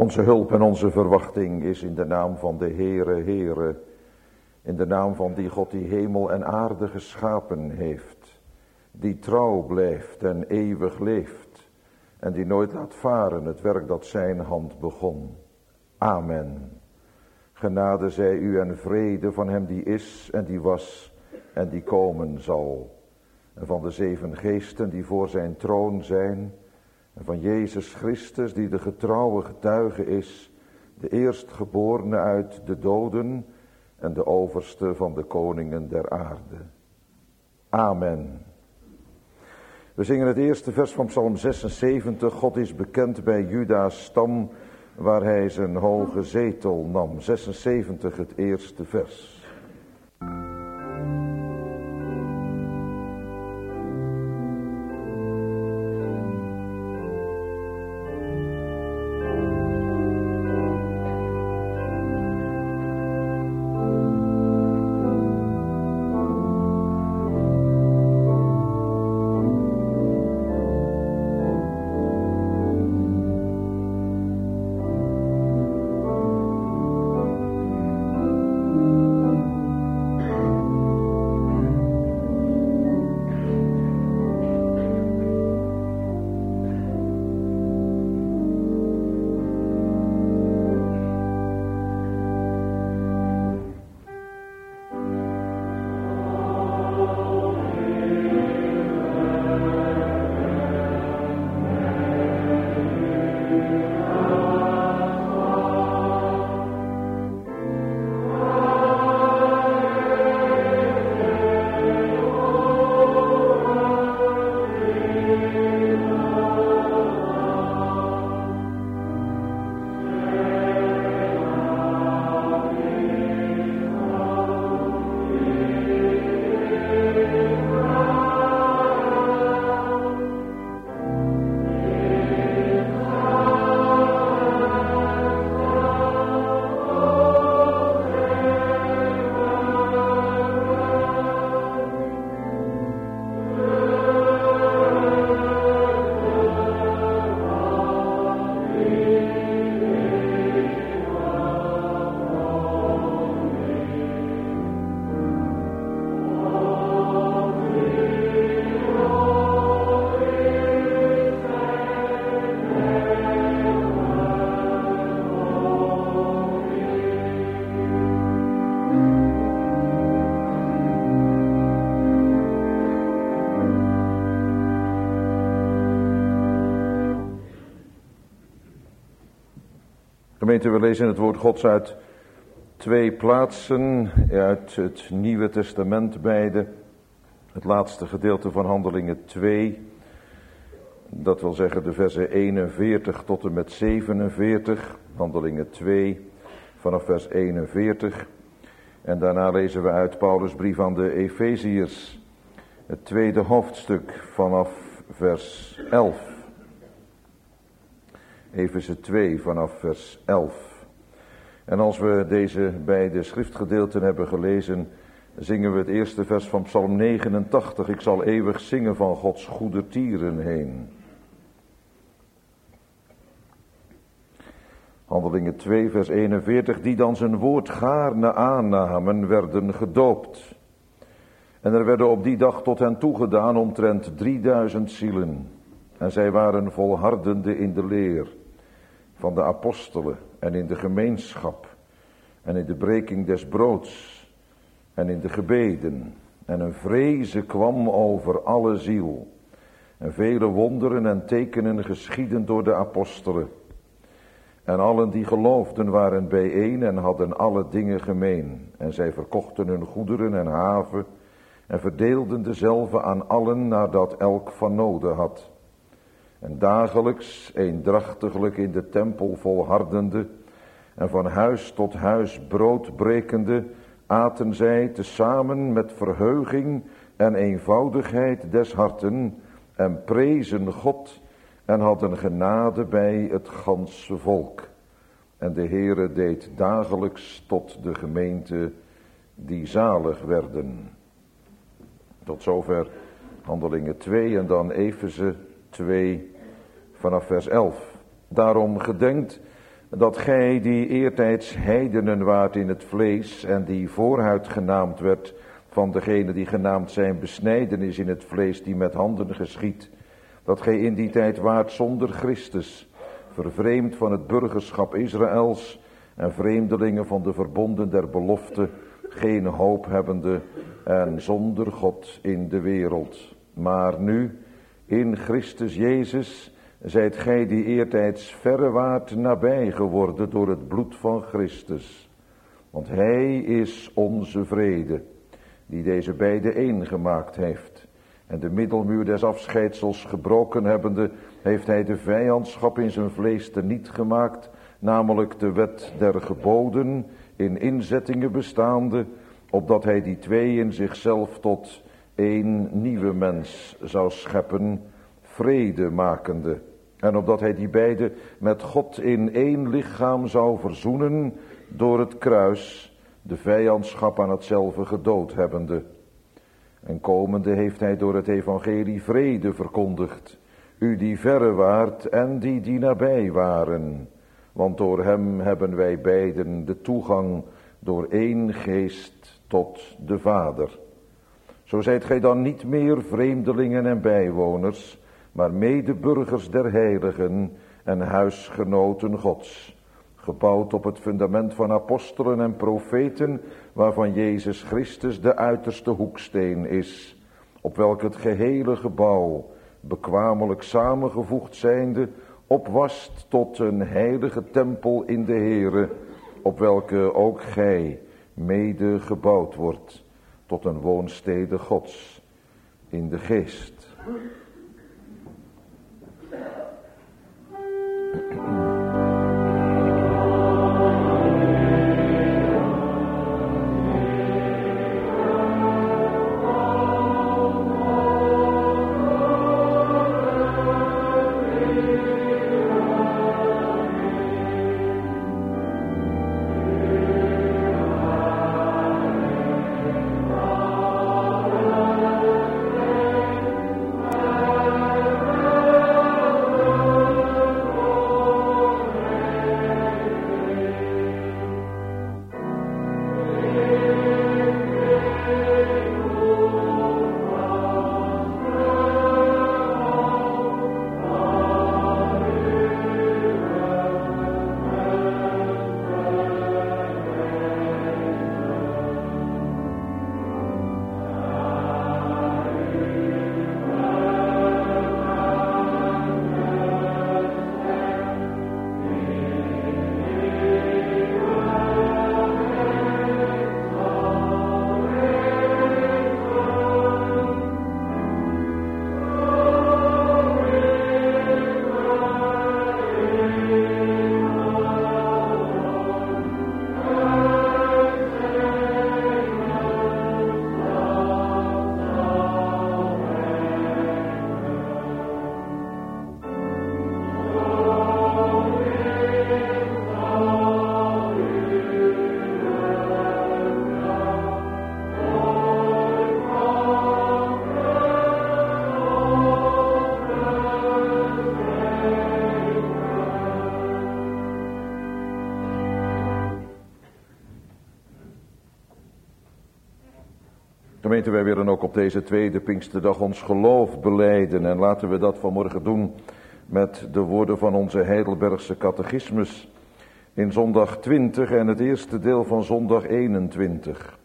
Onze hulp en onze verwachting is in de naam van de Heere, in de naam van die God die hemel en aarde geschapen heeft, die trouw blijft en eeuwig leeft en die nooit laat varen het werk dat zijn hand begon. Amen. Genade zij u en vrede van hem die is en die was en die komen zal. En van de 7 geesten die voor zijn troon zijn. En van Jezus Christus die de getrouwe getuige is. De eerstgeborene uit de doden en de overste van de koningen der aarde. Amen. We zingen het eerste vers van Psalm 76. God is bekend bij Juda's stam, waar hij zijn hoge zetel nam. 76, het eerste vers. Gemeente, we lezen het woord Gods uit 2 plaatsen, uit het Nieuwe Testament beide. Het laatste gedeelte van Handelingen 2, dat wil zeggen de versen 41 tot en met 47, Handelingen 2 vanaf vers 41. En daarna lezen we uit Paulus' brief aan de Efeziërs, het 2e hoofdstuk vanaf vers 11. Efeze 2 vanaf vers 11. En als we deze beide schriftgedeelten hebben gelezen, zingen we het eerste vers van Psalm 89. Ik zal eeuwig zingen van Gods goedertieren heen. Handelingen 2 vers 41. Die dan zijn woord gaarne aannamen, werden gedoopt. En er werden op die dag tot hen toegedaan omtrent 3000 zielen. En zij waren volhardende in de leer van de apostelen en in de gemeenschap en in de breking des broods en in de gebeden. En een vreze kwam over alle ziel. En vele wonderen en tekenen geschieden door de apostelen. En allen die geloofden waren bijeen en hadden alle dingen gemeen. En zij verkochten hun goederen en haven en verdeelden dezelve aan allen nadat elk van noden had. En dagelijks, eendrachtiglijk in de tempel volhardende en van huis tot huis brood brekende, aten zij tezamen met verheuging en eenvoudigheid des harten en prezen God en hadden genade bij het ganse volk. En de Heere deed dagelijks tot de gemeente die zalig werden. Tot zover Handelingen 2 en dan Efeze 2 vanaf vers 11. Daarom gedenkt dat gij die eertijds heidenen waart in het vlees en die voorhuid genaamd werd van degene die genaamd zijn besnijdenis in het vlees die met handen geschied, dat gij in die tijd waart zonder Christus, vervreemd van het burgerschap Israëls en vreemdelingen van de verbonden der belofte, geen hoop hebbende en zonder God in de wereld. Maar nu, in Christus Jezus, zijt gij die eertijds verre waart nabij geworden door het bloed van Christus. Want hij is onze vrede, die deze beide één gemaakt heeft. En de middelmuur des afscheidsels gebroken hebbende, heeft hij de vijandschap in zijn vlees teniet gemaakt, namelijk de wet der geboden, in inzettingen bestaande, opdat hij die twee in zichzelf tot één nieuwe mens zou scheppen, vrede makende. En opdat hij die beide met God in één lichaam zou verzoenen door het kruis, de vijandschap aan hetzelfde gedood hebbende. En komende heeft hij door het evangelie vrede verkondigd, u die verre waart en die nabij waren. Want door hem hebben wij beiden de toegang door één geest tot de Vader. Zo zijt gij dan niet meer vreemdelingen en bijwoners, maar medeburgers der heiligen en huisgenoten Gods, gebouwd op het fundament van apostelen en profeten, waarvan Jezus Christus de uiterste hoeksteen is, op welk het gehele gebouw, bekwamelijk samengevoegd zijnde, opwast tot een heilige tempel in de Heere, op welke ook gij mede gebouwd wordt, tot een woonstede Gods in de geest. Gemeente, wij willen ook op deze tweede Pinksterdag ons geloof belijden. En laten we dat vanmorgen doen met de woorden van onze Heidelbergse catechismus in zondag 20 en het eerste deel van zondag 21.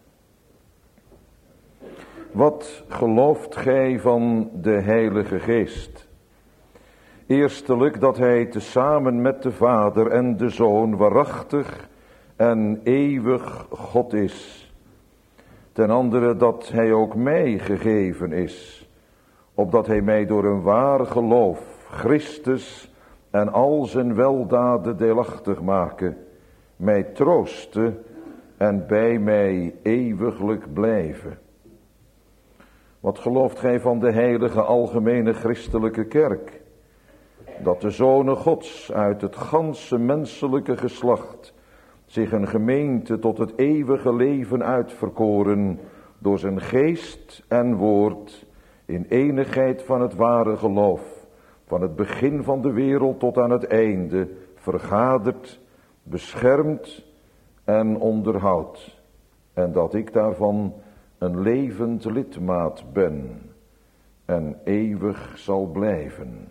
Wat gelooft gij van de Heilige Geest? Eerstelijk dat hij tezamen met de Vader en de Zoon waarachtig en eeuwig God is. Ten andere dat hij ook mij gegeven is, opdat hij mij door een waar geloof Christus en al zijn weldaden deelachtig maken, mij trooste en bij mij eeuwiglijk blijven. Wat gelooft gij van de heilige algemene christelijke kerk? Dat de zonen Gods uit het ganse menselijke geslacht zich een gemeente tot het eeuwige leven uitverkoren door zijn geest en woord in enigheid van het ware geloof, van het begin van de wereld tot aan het einde, vergaderd beschermt en onderhoudt. En dat ik daarvan een levend lidmaat ben en eeuwig zal blijven.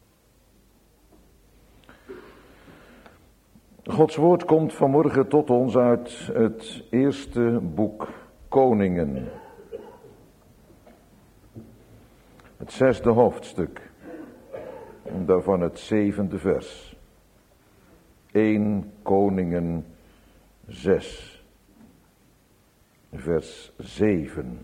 Gods woord komt vanmorgen tot ons uit het eerste boek Koningen. Het 6e hoofdstuk. En daarvan het 7e vers. 1 Koningen 6. Vers 7.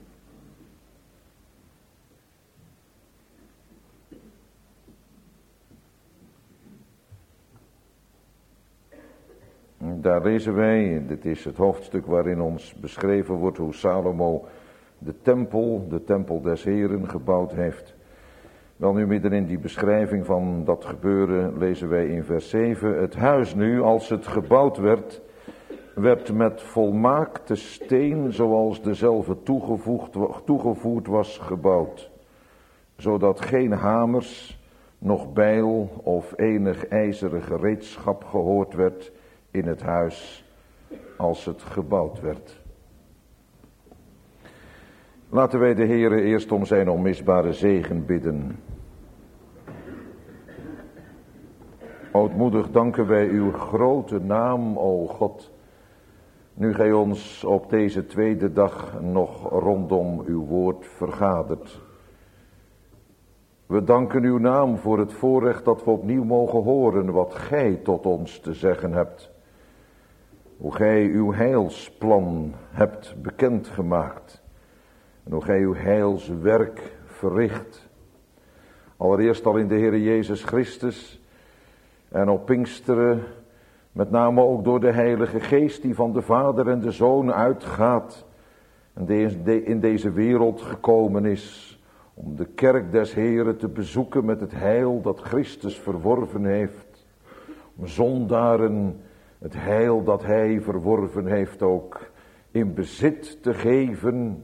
Daar lezen wij, dit is het hoofdstuk waarin ons beschreven wordt hoe Salomo de tempel des Heren gebouwd heeft. Wel nu midden in die beschrijving van dat gebeuren lezen wij in vers 7. Het huis nu, als het gebouwd werd met volmaakte steen zoals dezelfde toegevoerd was gebouwd. Zodat geen hamers, nog bijl of enig ijzeren gereedschap gehoord werd in het huis als het gebouwd werd. Laten wij de Heere eerst om zijn onmisbare zegen bidden. Ootmoedig danken wij uw grote naam, o God, nu gij ons op deze tweede dag nog rondom uw woord vergadert. We danken uw naam voor het voorrecht dat we opnieuw mogen horen wat gij tot ons te zeggen hebt. Hoe gij uw heilsplan hebt bekendgemaakt. En hoe gij uw heilswerk verricht. Allereerst al in de Heere Jezus Christus. En op Pinksteren, met name ook door de Heilige Geest die van de Vader en de Zoon uitgaat. En die in deze wereld gekomen is. Om de kerk des Heren te bezoeken met het heil dat Christus verworven heeft. Om zondaren het heil dat hij verworven heeft ook in bezit te geven.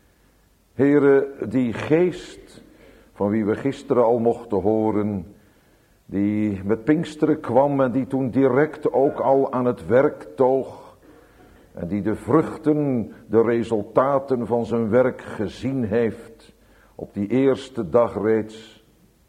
Heere, die geest van wie we gisteren al mochten horen, die met Pinksteren kwam en die toen direct ook al aan het werk toog. En die de vruchten, de resultaten van zijn werk gezien heeft op die eerste dag reeds.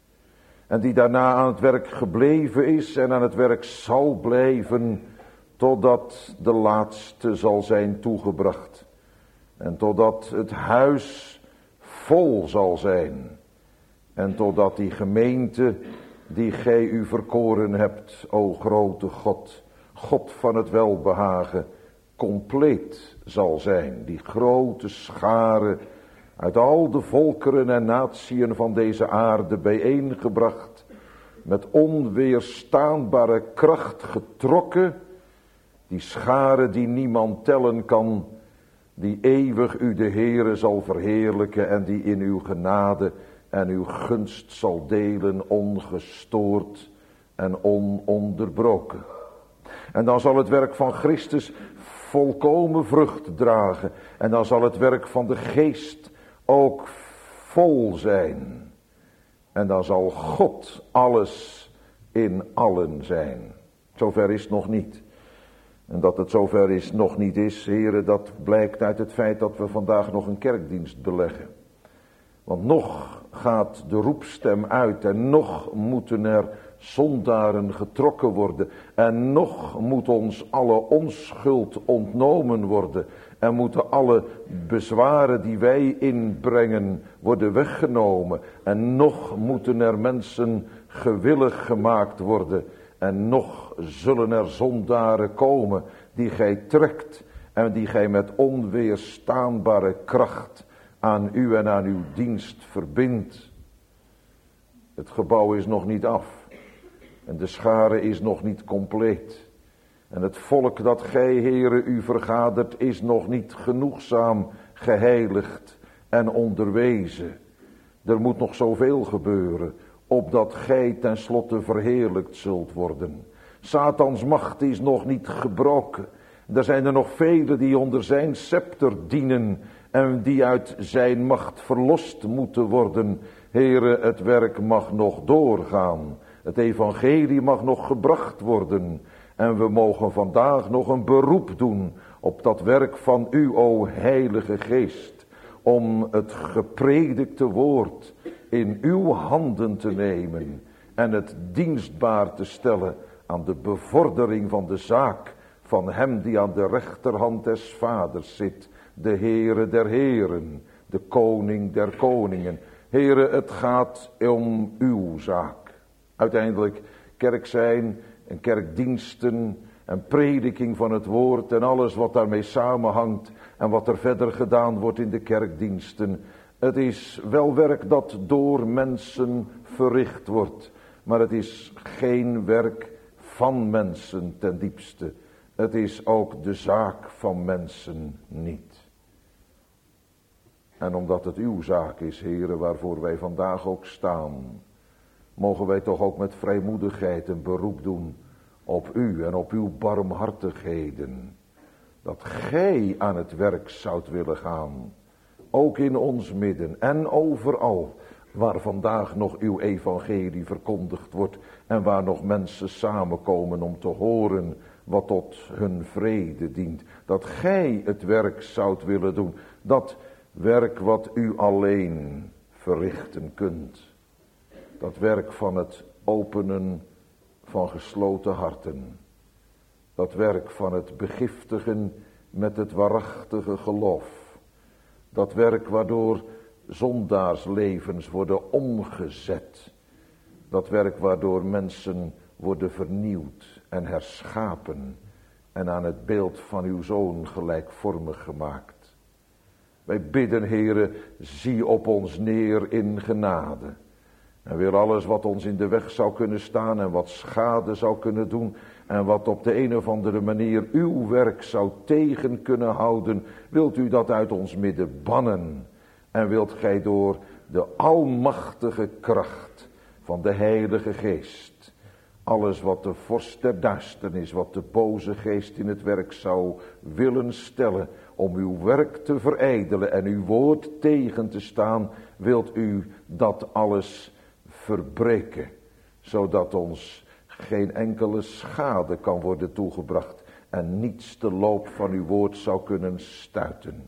En die daarna aan het werk gebleven is en aan het werk zal blijven totdat de laatste zal zijn toegebracht. En totdat het huis vol zal zijn. En totdat die gemeente die gij u verkoren hebt, o grote God, God van het welbehagen, compleet zal zijn. Die grote schare uit al de volkeren en natieën van deze aarde bijeengebracht, met onweerstaanbare kracht getrokken, die schare die niemand tellen kan, die eeuwig u de Heere zal verheerlijken en die in uw genade en uw gunst zal delen, ongestoord en ononderbroken. En dan zal het werk van Christus volkomen vrucht dragen. En dan zal het werk van de Geest ook vol zijn. En dan zal God alles in allen zijn. Zover is het nog niet. En dat het zover is nog niet is, heren, dat blijkt uit het feit dat we vandaag nog een kerkdienst beleggen. Want nog gaat de roepstem uit en nog moeten er zondaren getrokken worden. En nog moet ons alle onschuld ontnomen worden. En moeten alle bezwaren die wij inbrengen worden weggenomen. En nog moeten er mensen gewillig gemaakt worden. En nog zullen er zondaren komen die gij trekt en die gij met onweerstaanbare kracht aan u en aan uw dienst verbindt. Het gebouw is nog niet af en de schare is nog niet compleet. En het volk dat gij, Heere, u vergadert is nog niet genoegzaam geheiligd en onderwezen. Er moet nog zoveel gebeuren, opdat gij tenslotte verheerlijkt zult worden. Satans macht is nog niet gebroken. Er zijn er nog velen die onder zijn scepter dienen en die uit zijn macht verlost moeten worden. Heere, het werk mag nog doorgaan. Het evangelie mag nog gebracht worden. En we mogen vandaag nog een beroep doen op dat werk van u, o Heilige Geest, om het gepredikte woord in uw handen te nemen en het dienstbaar te stellen aan de bevordering van de zaak van hem die aan de rechterhand des Vaders zit, de Heere der Heren, de Koning der Koningen. Heere, het gaat om uw zaak. Uiteindelijk kerk zijn en kerkdiensten en prediking van het woord en alles wat daarmee samenhangt en wat er verder gedaan wordt in de kerkdiensten. Het is wel werk dat door mensen verricht wordt, maar het is geen werk van mensen ten diepste. Het is ook de zaak van mensen niet. En omdat het uw zaak is, Heere, waarvoor wij vandaag ook staan, mogen wij toch ook met vrijmoedigheid een beroep doen op u en op uw barmhartigheden. Dat gij aan het werk zoudt willen gaan, ook in ons midden en overal waar vandaag nog uw evangelie verkondigd wordt en waar nog mensen samenkomen om te horen wat tot hun vrede dient. Dat gij het werk zoudt willen doen, dat werk wat u alleen verrichten kunt. Dat werk van het openen van gesloten harten. Dat werk van het begiftigen met het waarachtige geloof. Dat werk waardoor zondaarslevens worden omgezet. Dat werk waardoor mensen worden vernieuwd en herschapen en aan het beeld van uw Zoon gelijkvormig gemaakt. Wij bidden, Heere, zie op ons neer in genade. En wil alles wat ons in de weg zou kunnen staan en wat schade zou kunnen doen en wat op de een of andere manier uw werk zou tegen kunnen houden, wilt u dat uit ons midden bannen. En wilt gij door de almachtige kracht van de Heilige Geest alles wat de vorst der duisternis, wat de boze geest in het werk zou willen stellen om uw werk te verijdelen en uw woord tegen te staan, wilt u dat alles verbreken, zodat ons geen enkele schade kan worden toegebracht en niets de loop van uw woord zou kunnen stuiten.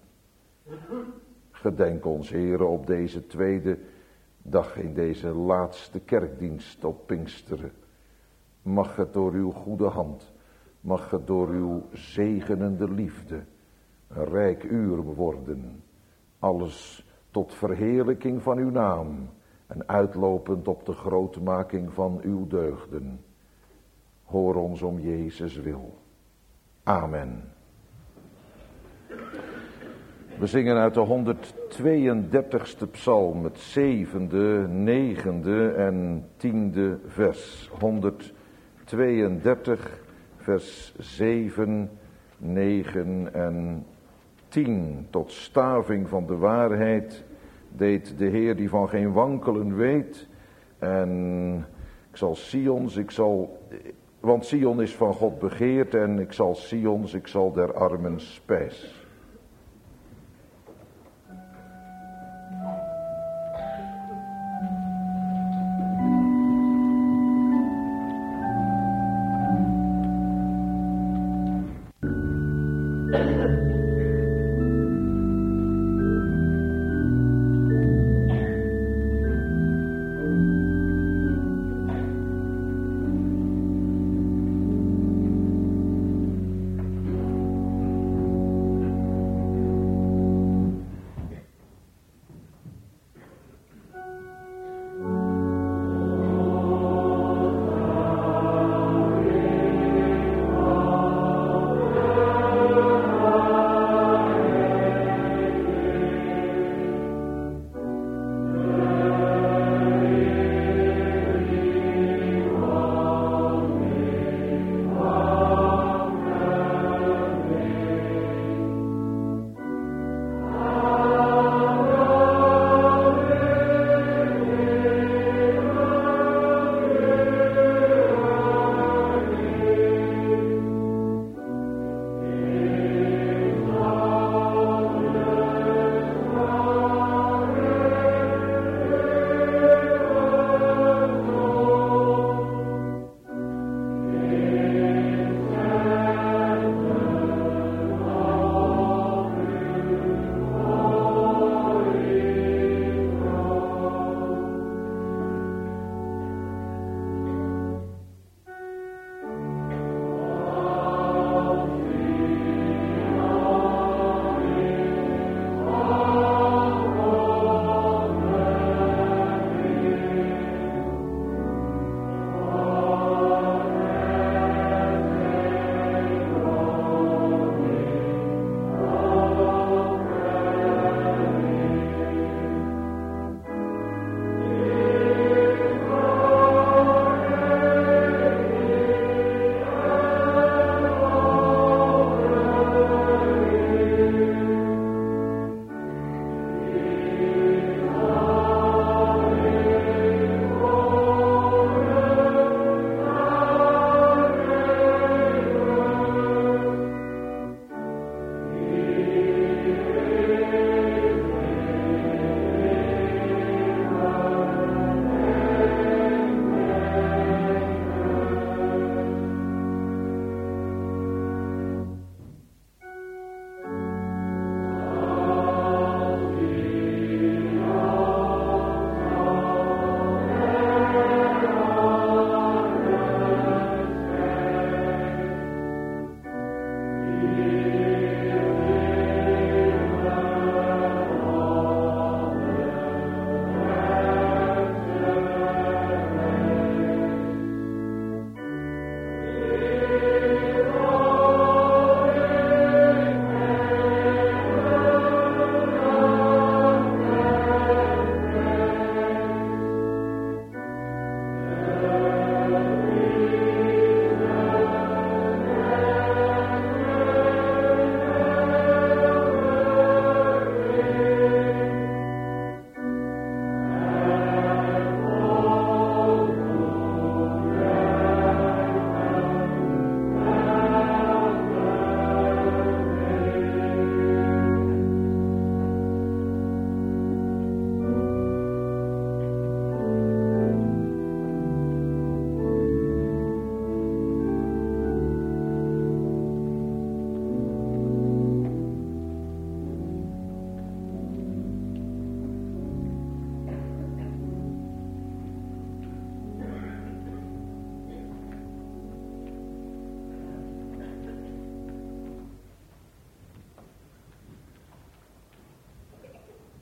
Gedenk ons, Heere, op deze tweede dag in deze laatste kerkdienst op Pinksteren. Mag het door uw goede hand, mag het door uw zegenende liefde een rijk uur worden. Alles tot verheerlijking van uw naam en uitlopend op de grootmaking van uw deugden. Hoor ons om Jezus wil. Amen. We zingen uit de 132e psalm, het 7e, 9e en 10e vers. 132, vers 7, 9 en 10. Tot staving van de waarheid deed de Heer die van geen wankelen weet. En want Sion is van God begeerd en ik zal der armen spijs.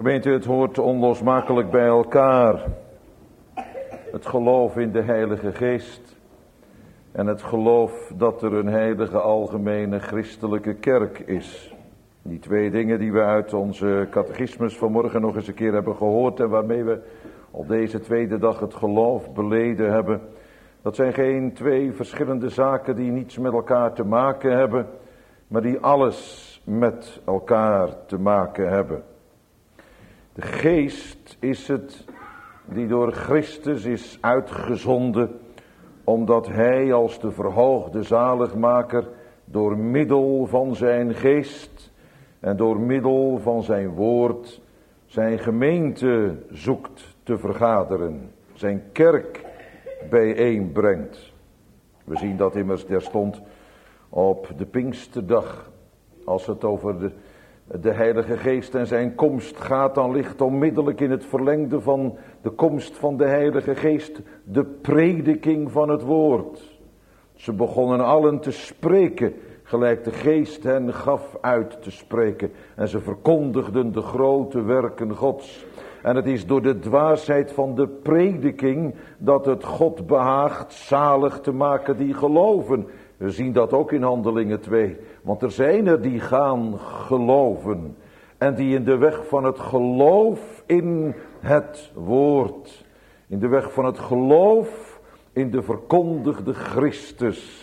Gemeente, het hoort onlosmakelijk bij elkaar. Het geloof in de Heilige Geest en het geloof dat er een heilige algemene christelijke kerk is. Die twee dingen die we uit onze catechismus vanmorgen nog eens een keer hebben gehoord en waarmee we op deze tweede dag het geloof beleden hebben. Dat zijn geen twee verschillende zaken die niets met elkaar te maken hebben, maar die alles met elkaar te maken hebben. De geest is het die door Christus is uitgezonden, omdat hij als de verhoogde zaligmaker door middel van zijn geest en door middel van zijn woord zijn gemeente zoekt te vergaderen, zijn kerk bijeenbrengt. We zien dat immers terstond op de Pinksterdag, als het over de Heilige Geest en zijn komst gaat, dan ligt onmiddellijk in het verlengde van de komst van de Heilige Geest de prediking van het woord. Ze begonnen allen te spreken, gelijk de Geest hen gaf uit te spreken. En ze verkondigden de grote werken Gods. En het is door de dwaasheid van de prediking dat het God behaagt zalig te maken die geloven. We zien dat ook in Handelingen 2. Want er zijn er die gaan geloven. En die in de weg van het geloof in het woord. In de weg van het geloof in de verkondigde Christus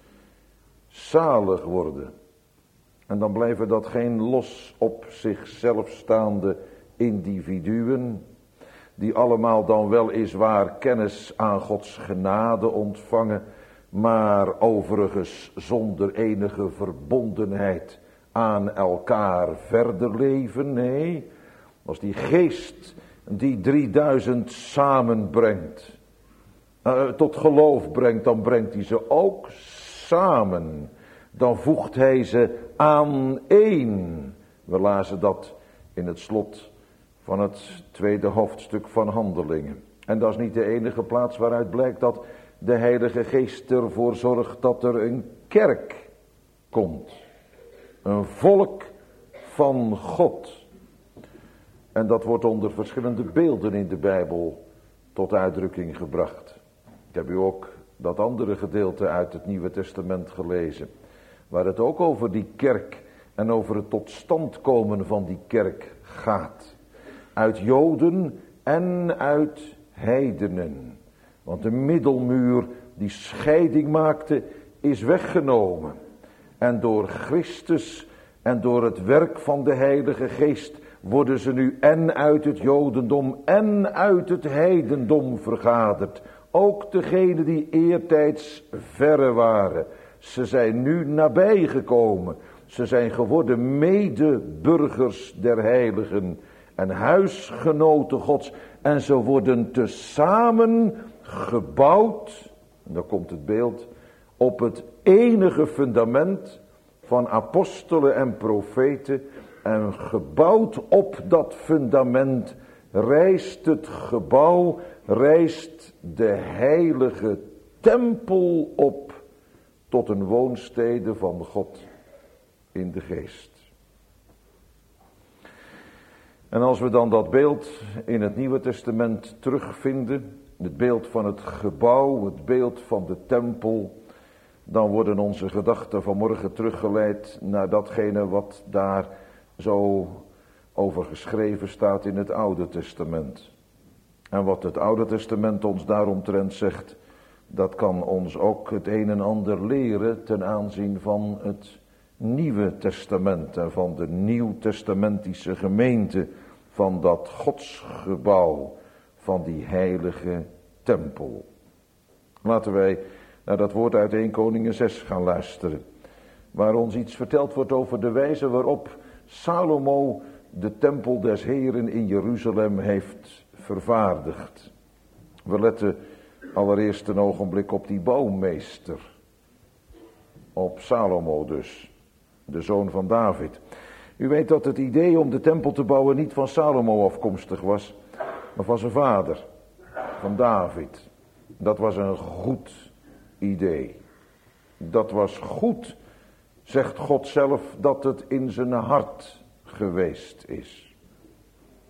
zalig worden. En dan blijven dat geen los op zichzelf staande individuen. Die allemaal dan weliswaar kennis aan Gods genade ontvangen. Maar overigens zonder enige verbondenheid aan elkaar verder leven. Nee, als die geest die 3000 samenbrengt, tot geloof brengt, dan brengt hij ze ook samen. Dan voegt hij ze aan één. We lazen dat in het slot van het tweede hoofdstuk van Handelingen. En dat is niet de enige plaats waaruit blijkt dat de Heilige Geest ervoor zorgt dat er een kerk komt. Een volk van God. En dat wordt onder verschillende beelden in de Bijbel tot uitdrukking gebracht. Ik heb u ook dat andere gedeelte uit het Nieuwe Testament gelezen. Waar het ook over die kerk en over het tot stand komen van die kerk gaat. Uit Joden en uit heidenen. Want de middelmuur die scheiding maakte is weggenomen. En door Christus en door het werk van de Heilige Geest worden ze nu en uit het Jodendom en uit het heidendom vergaderd. Ook degenen die eertijds verre waren. Ze zijn nu nabijgekomen. Ze zijn geworden medeburgers der heiligen en huisgenoten Gods. En ze worden tezamen gebouwd, en dan komt het beeld, op het enige fundament van apostelen en profeten. En gebouwd op dat fundament rijst het gebouw, rijst de heilige tempel op tot een woonstede van God in de geest. En als we dan dat beeld in het Nieuwe Testament terugvinden, het beeld van het gebouw, het beeld van de tempel, dan worden onze gedachten vanmorgen teruggeleid naar datgene wat daar zo over geschreven staat in het Oude Testament. En wat het Oude Testament ons daaromtrent zegt, dat kan ons ook het een en ander leren ten aanzien van het Nieuwe Testament en van de Nieuwtestamentische gemeente, van dat godsgebouw, van die heilige tempel. Laten wij naar dat woord uit 1 Koningen 6 gaan luisteren, waar ons iets verteld wordt over de wijze waarop Salomo de tempel des Heren in Jeruzalem heeft vervaardigd. We letten allereerst een ogenblik op die bouwmeester, op Salomo dus, de zoon van David. U weet dat het idee om de tempel te bouwen niet van Salomo afkomstig was, maar van zijn vader, van David. Dat was een goed idee. Dat was goed, zegt God zelf, dat het in zijn hart geweest is.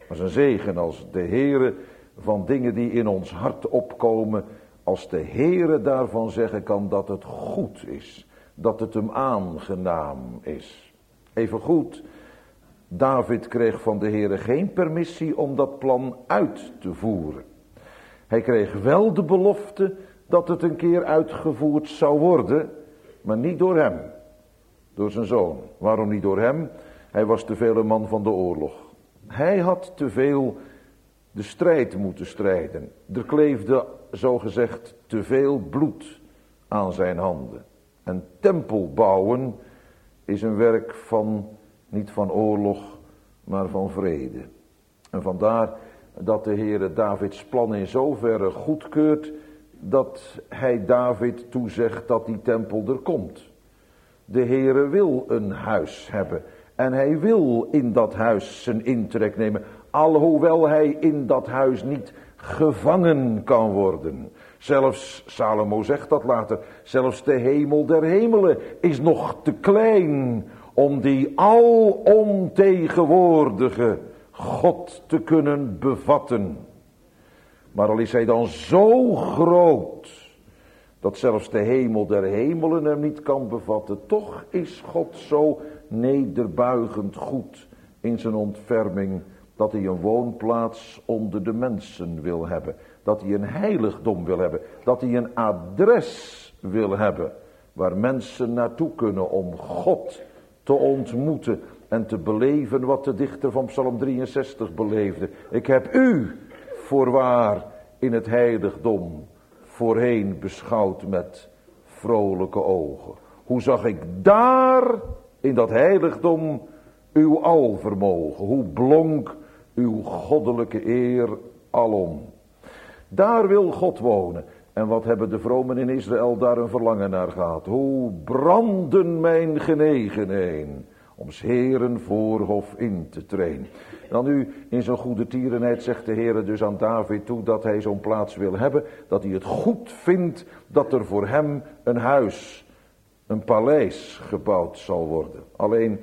Dat is een zegen als de Heere van dingen die in ons hart opkomen, als de Heere daarvan zeggen kan dat het goed is, dat het hem aangenaam is. Even goed, David kreeg van de Heere geen permissie om dat plan uit te voeren. Hij kreeg wel de belofte dat het een keer uitgevoerd zou worden, maar niet door hem, door zijn zoon. Waarom niet door hem? Hij was te veel een man van de oorlog. Hij had te veel de strijd moeten strijden. Er kleefde, zogezegd, te veel bloed aan zijn handen. En tempel bouwen is een werk van, niet van oorlog, maar van vrede. En vandaar dat de Heere Davids plan in zoverre goedkeurt, dat hij David toezegt dat die tempel er komt. De Heere wil een huis hebben. En hij wil in dat huis zijn intrek nemen. Alhoewel hij in dat huis niet gevangen kan worden. Zelfs, Salomo zegt dat later, zelfs de hemel der hemelen is nog te klein om die alomtegenwoordige God te kunnen bevatten. Maar al is hij dan zo groot dat zelfs de hemel der hemelen hem niet kan bevatten, toch is God zo nederbuigend goed in zijn ontferming, dat hij een woonplaats onder de mensen wil hebben, dat hij een heiligdom wil hebben, dat hij een adres wil hebben, waar mensen naartoe kunnen om God te ontmoeten en te beleven wat de dichter van Psalm 63 beleefde. Ik heb u voorwaar in het heiligdom voorheen beschouwd met vrolijke ogen. Hoe zag ik daar in dat heiligdom uw alvermogen? Hoe blonk uw goddelijke eer alom? Daar wil God wonen. En wat hebben de vromen in Israël daar een verlangen naar gehad? Hoe branden mijn genegenheden om 's Heeren voorhof in te treden. Dan nu in zijn goede tierenheid zegt de Heere dus aan David toe dat hij zo'n plaats wil hebben, dat hij het goed vindt dat er voor hem een huis, een paleis gebouwd zal worden. Alleen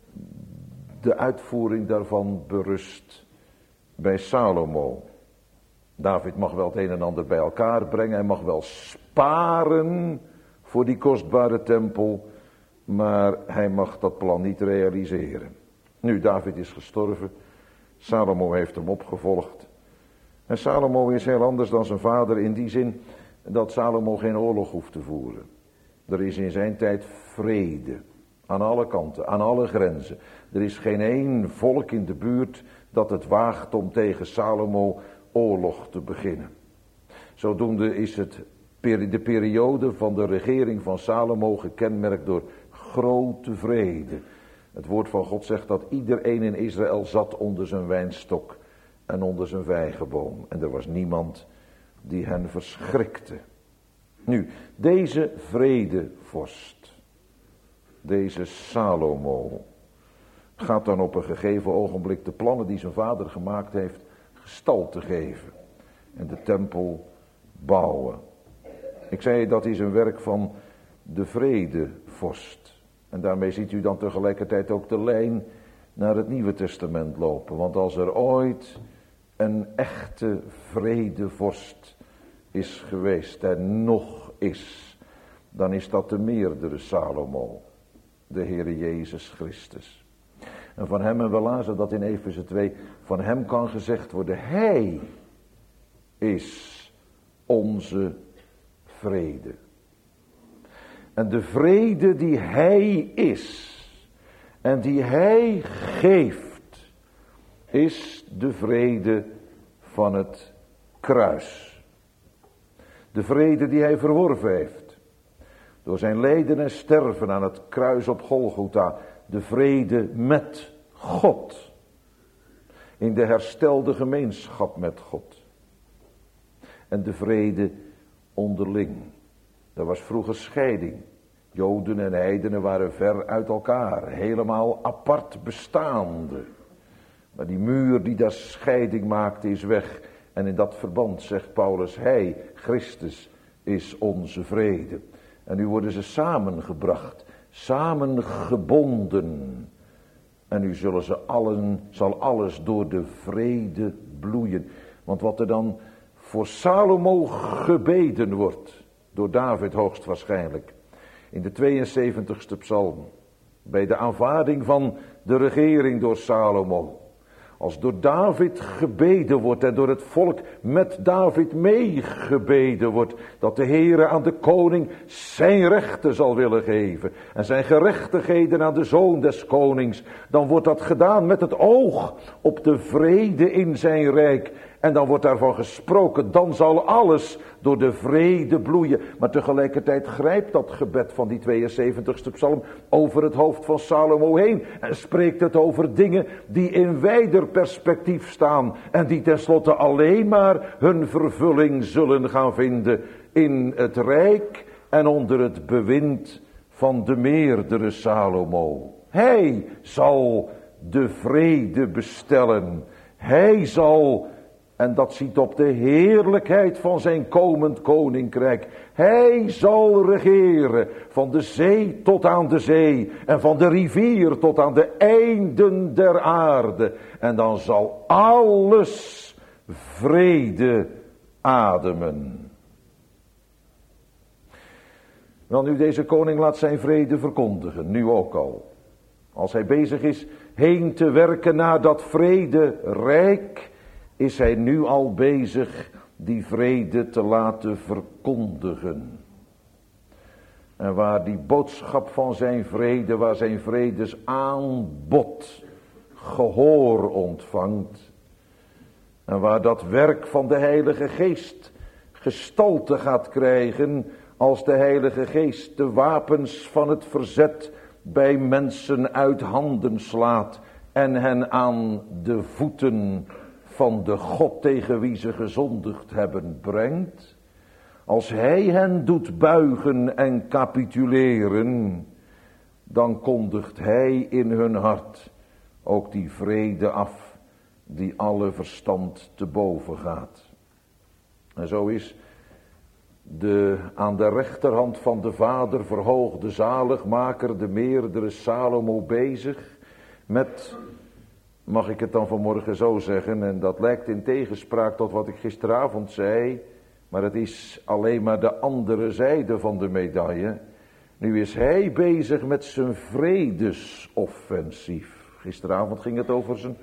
de uitvoering daarvan berust bij Salomo. David mag wel het een en ander bij elkaar brengen, hij mag wel sparen voor die kostbare tempel, maar hij mag dat plan niet realiseren. Nu, David is gestorven, Salomo heeft hem opgevolgd. En Salomo is heel anders dan zijn vader in die zin dat Salomo geen oorlog hoeft te voeren. Er is in zijn tijd vrede, aan alle kanten, aan alle grenzen. Er is geen één volk in de buurt dat het waagt om tegen Salomo oorlog te beginnen. Zodoende is het de periode van de regering van Salomo gekenmerkt door grote vrede. Het woord van God zegt dat iedereen in Israël zat onder zijn wijnstok en onder zijn vijgenboom. En er was niemand die hen verschrikte. Nu, deze vredevorst, deze Salomo, gaat dan op een gegeven ogenblik de plannen die zijn vader gemaakt heeft gestalte geven. En de tempel bouwen. Ik zei dat is een werk van de vredevorst. En daarmee ziet u dan tegelijkertijd ook de lijn naar het Nieuwe Testament lopen. Want als er ooit een echte vredevorst is geweest en nog is, dan is dat de meerdere Salomo, de Heere Jezus Christus. En van hem, en we lazen dat in Efeze 2, van hem kan gezegd worden, hij is onze vrede. En de vrede die hij is en die hij geeft, is de vrede van het kruis. De vrede die hij verworven heeft door zijn lijden en sterven aan het kruis op Golgotha. De vrede met God. In de herstelde gemeenschap met God. En de vrede onderling. Er was vroeger scheiding. Joden en heidenen waren ver uit elkaar. Helemaal apart bestaande. Maar die muur die daar scheiding maakte is weg. En in dat verband zegt Paulus, hij, Christus, is onze vrede. En nu worden ze samengebracht. Samengebonden En nu zal alles door de vrede bloeien. Want wat er dan voor Salomo gebeden wordt, door David hoogstwaarschijnlijk, in de 72e psalm, bij de aanvaarding van de regering door Salomo. Als door David gebeden wordt en door het volk met David meegebeden wordt, dat de Heere aan de koning zijn rechten zal willen geven en zijn gerechtigheden aan de zoon des konings, dan wordt dat gedaan met het oog op de vrede in zijn rijk. En dan wordt daarvan gesproken, dan zal alles door de vrede bloeien. Maar tegelijkertijd grijpt dat gebed van die 72e psalm over het hoofd van Salomo heen. En spreekt het over dingen die in wijder perspectief staan. En die tenslotte alleen maar hun vervulling zullen gaan vinden in het rijk en onder het bewind van de meerdere Salomo. Hij zal de vrede bestellen. Hij zal... En dat ziet op de heerlijkheid van zijn komend koninkrijk. Hij zal regeren van de zee tot aan de zee. En van de rivier tot aan de einden der aarde. En dan zal alles vrede ademen. Wel nu, deze koning laat zijn vrede verkondigen, nu ook al. Als hij bezig is heen te werken naar dat vrederijk, is hij nu al bezig die vrede te laten verkondigen. En waar die boodschap van zijn vrede, waar zijn vredesaanbod gehoor ontvangt, en waar dat werk van de Heilige Geest gestalte gaat krijgen, als de Heilige Geest de wapens van het verzet bij mensen uit handen slaat en hen aan de voeten van de God tegen wie ze gezondigd hebben brengt, als hij hen doet buigen en capituleren, dan kondigt hij in hun hart ook die vrede af die alle verstand te boven gaat. En zo is de aan de rechterhand van de Vader verhoogde zaligmaker, de meerdere Salomo, bezig met, mag ik het dan vanmorgen zo zeggen, en dat lijkt in tegenspraak tot wat ik gisteravond zei, maar het is alleen maar de andere zijde van de medaille. Nu is hij bezig met zijn vredesoffensief. Gisteravond ging het over zijn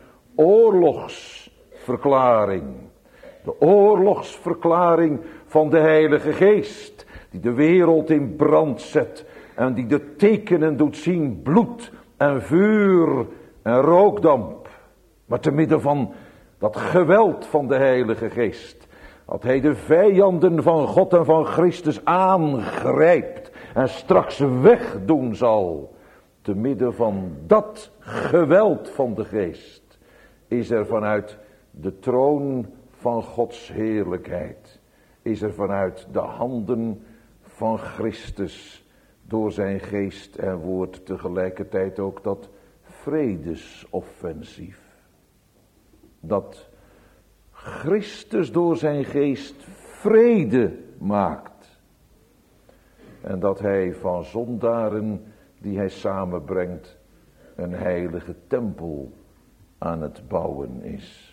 oorlogsverklaring. De oorlogsverklaring van de Heilige Geest, die de wereld in brand zet en die de tekenen doet zien, bloed en vuur en rookdamp. Maar te midden van dat geweld van de Heilige Geest, dat hij de vijanden van God en van Christus aangrijpt en straks wegdoen zal, te midden van dat geweld van de Geest, is er vanuit de troon van Gods heerlijkheid, is er vanuit de handen van Christus door zijn geest en woord tegelijkertijd ook dat vredesoffensief. Dat Christus door zijn geest vrede maakt. En dat hij van zondaren die hij samenbrengt een heilige tempel aan het bouwen is.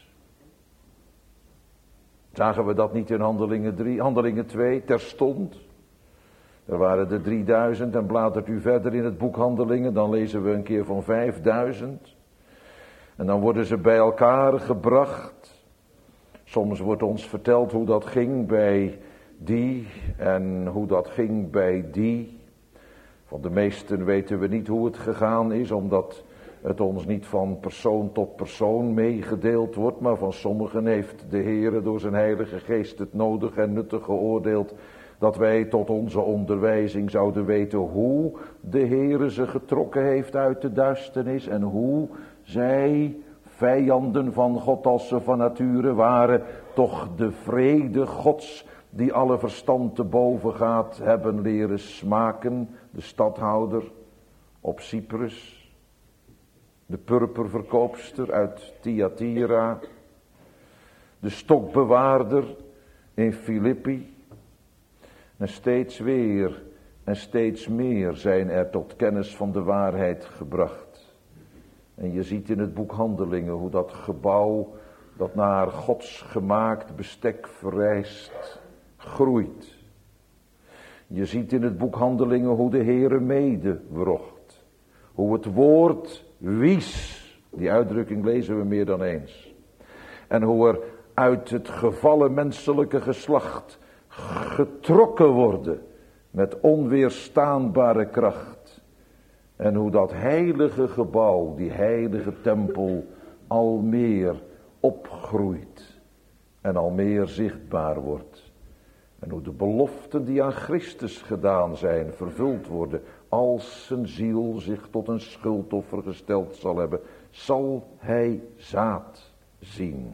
Zagen we dat niet in Handelingen 2 terstond? Er waren er 3000 en bladert u verder in het boek Handelingen, dan lezen we een keer van 5000. En dan worden ze bij elkaar gebracht. Soms wordt ons verteld hoe dat ging bij die en hoe dat ging bij die. Van de meesten weten we niet hoe het gegaan is, omdat het ons niet van persoon tot persoon meegedeeld wordt, maar van sommigen heeft de Heere door zijn Heilige Geest het nodig en nuttig geoordeeld, dat wij tot onze onderwijzing zouden weten hoe de Heere ze getrokken heeft uit de duisternis en hoe zij, vijanden van God als ze van nature waren, toch de vrede Gods die alle verstand te boven gaat, hebben leren smaken. De stadhouder op Cyprus, de purperverkoopster uit Thyatira, de stokbewaarder in Filippi. En steeds weer en steeds meer zijn er tot kennis van de waarheid gebracht. En je ziet in het boek Handelingen hoe dat gebouw dat naar Gods gemaakt bestek vereist, groeit. Je ziet in het boek Handelingen hoe de Heere medewrocht. Hoe het woord wies, die uitdrukking lezen we meer dan eens. En hoe er uit het gevallen menselijke geslacht getrokken worden met onweerstaanbare kracht. En hoe dat heilige gebouw, die heilige tempel, al meer opgroeit en al meer zichtbaar wordt. En hoe de beloften die aan Christus gedaan zijn vervuld worden, als zijn ziel zich tot een schuldoffer gesteld zal hebben, zal hij zaad zien.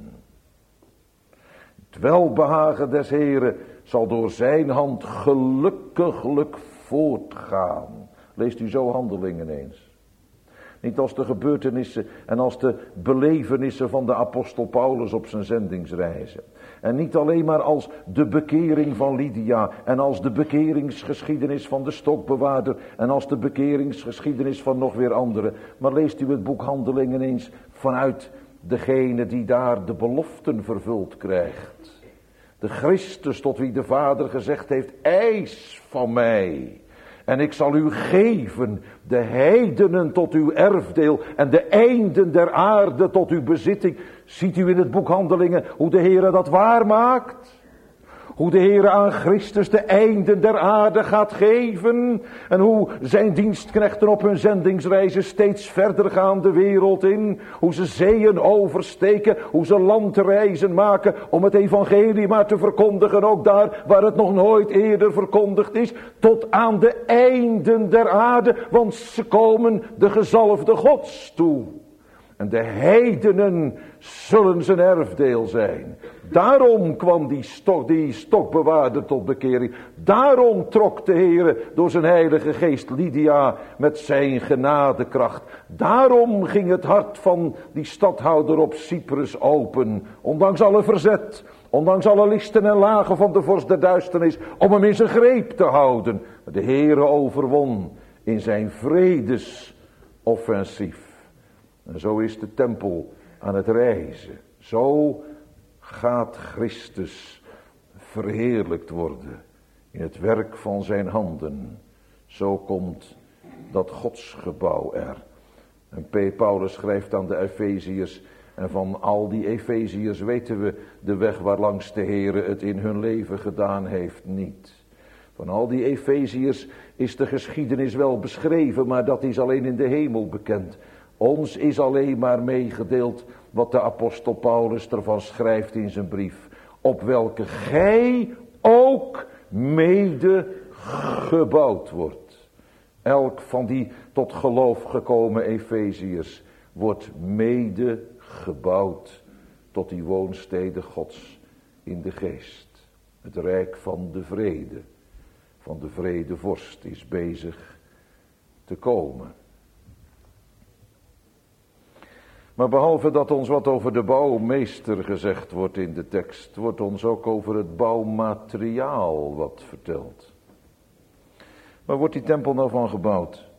Het welbehagen des Heren zal door zijn hand gelukkiglijk voortgaan. Leest u zo Handelingen eens. Niet als de gebeurtenissen en als de belevenissen van de apostel Paulus op zijn zendingsreizen. En niet alleen maar als de bekering van Lydia en als de bekeringsgeschiedenis van de stokbewaarder en als de bekeringsgeschiedenis van nog weer anderen. Maar leest u het boek Handelingen eens vanuit degene die daar de beloften vervuld krijgt. De Christus tot wie de Vader gezegd heeft, eis van mij. En ik zal u geven de heidenen tot uw erfdeel en de einden der aarde tot uw bezitting. Ziet u in het boek Handelingen hoe de Heere dat waarmaakt? Hoe de Heere aan Christus de einden der aarde gaat geven. En hoe zijn dienstknechten op hun zendingsreizen steeds verder gaan de wereld in. Hoe ze zeeën oversteken. Hoe ze landreizen maken om het evangelie maar te verkondigen. Ook daar waar het nog nooit eerder verkondigd is. Tot aan de einden der aarde. Want ze komen de gezalfde Gods toe. En de heidenen zullen zijn erfdeel zijn. Daarom kwam die stokbewaarder tot bekering. Daarom trok de Heere door zijn heilige geest Lydia met zijn genadekracht. Daarom ging het hart van die stadhouder op Cyprus open. Ondanks alle verzet. Ondanks alle listen en lagen van de vorst der duisternis. Om hem in zijn greep te houden. De Heere overwon in zijn vredesoffensief. En zo is de tempel aan het reizen. Zo gaat Christus verheerlijkt worden in het werk van zijn handen. Zo komt dat godsgebouw er. En Paulus schrijft aan de Efeziërs. En van al die Efeziërs weten we de weg waarlangs de Heere het in hun leven gedaan heeft niet. Van al die Efeziërs is de geschiedenis wel beschreven, maar dat is alleen in de hemel bekend. Ons is alleen maar meegedeeld wat de apostel Paulus ervan schrijft in zijn brief. Op welke gij ook mede gebouwd wordt. Elk van die tot geloof gekomen Efeziërs wordt mede gebouwd tot die woonstede Gods in de geest. Het rijk van de vredevorst is bezig te komen. Maar behalve dat ons wat over de bouwmeester gezegd wordt in de tekst, wordt ons ook over het bouwmateriaal wat verteld. Waar wordt die tempel nou van gebouwd?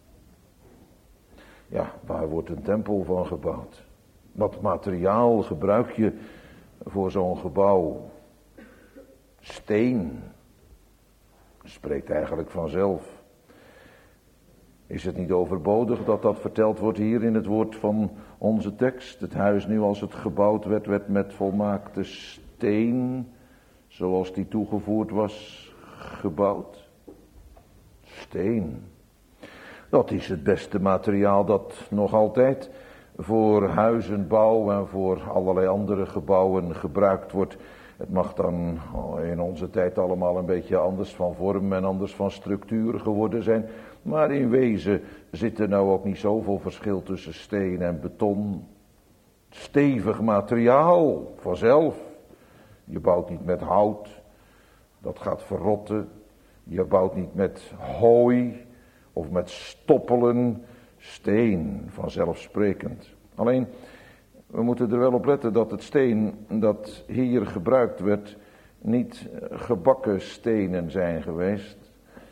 Ja, waar wordt een tempel van gebouwd? Wat materiaal gebruik je voor zo'n gebouw? Steen. Spreekt eigenlijk vanzelf. Is het niet overbodig dat dat verteld wordt hier in het woord van onze tekst? Het huis nu als het gebouwd werd met volmaakte steen, zoals die toegevoerd was, gebouwd. Steen. Dat is het beste materiaal dat nog altijd voor huizenbouw en voor allerlei andere gebouwen gebruikt wordt. Het mag dan in onze tijd allemaal een beetje anders van vorm en anders van structuur geworden zijn. Maar in wezen zit er nou ook niet zoveel verschil tussen steen en beton. Stevig materiaal, vanzelf. Je bouwt niet met hout, dat gaat verrotten. Je bouwt niet met hooi of met stoppelen. Steen, vanzelfsprekend. Alleen, we moeten er wel op letten dat het steen dat hier gebruikt werd niet gebakken stenen zijn geweest,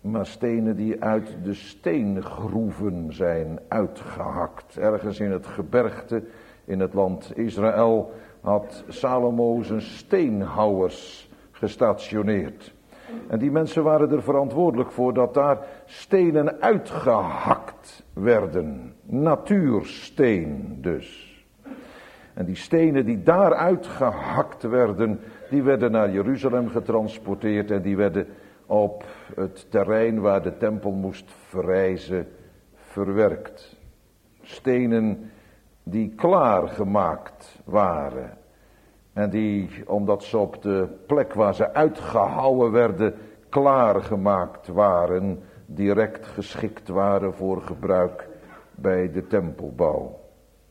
maar stenen die uit de steengroeven zijn uitgehakt. Ergens in het gebergte in het land Israël had Salomo zijn steenhouwers gestationeerd. En die mensen waren er verantwoordelijk voor dat daar stenen uitgehakt werden. Natuursteen dus. En die stenen die daar uitgehakt werden, die werden naar Jeruzalem getransporteerd en die werden op het terrein waar de tempel moest verrijzen verwerkt. Stenen die klaargemaakt waren. En die, omdat ze op de plek waar ze uitgehouwen werden, klaargemaakt waren, direct geschikt waren voor gebruik bij de tempelbouw.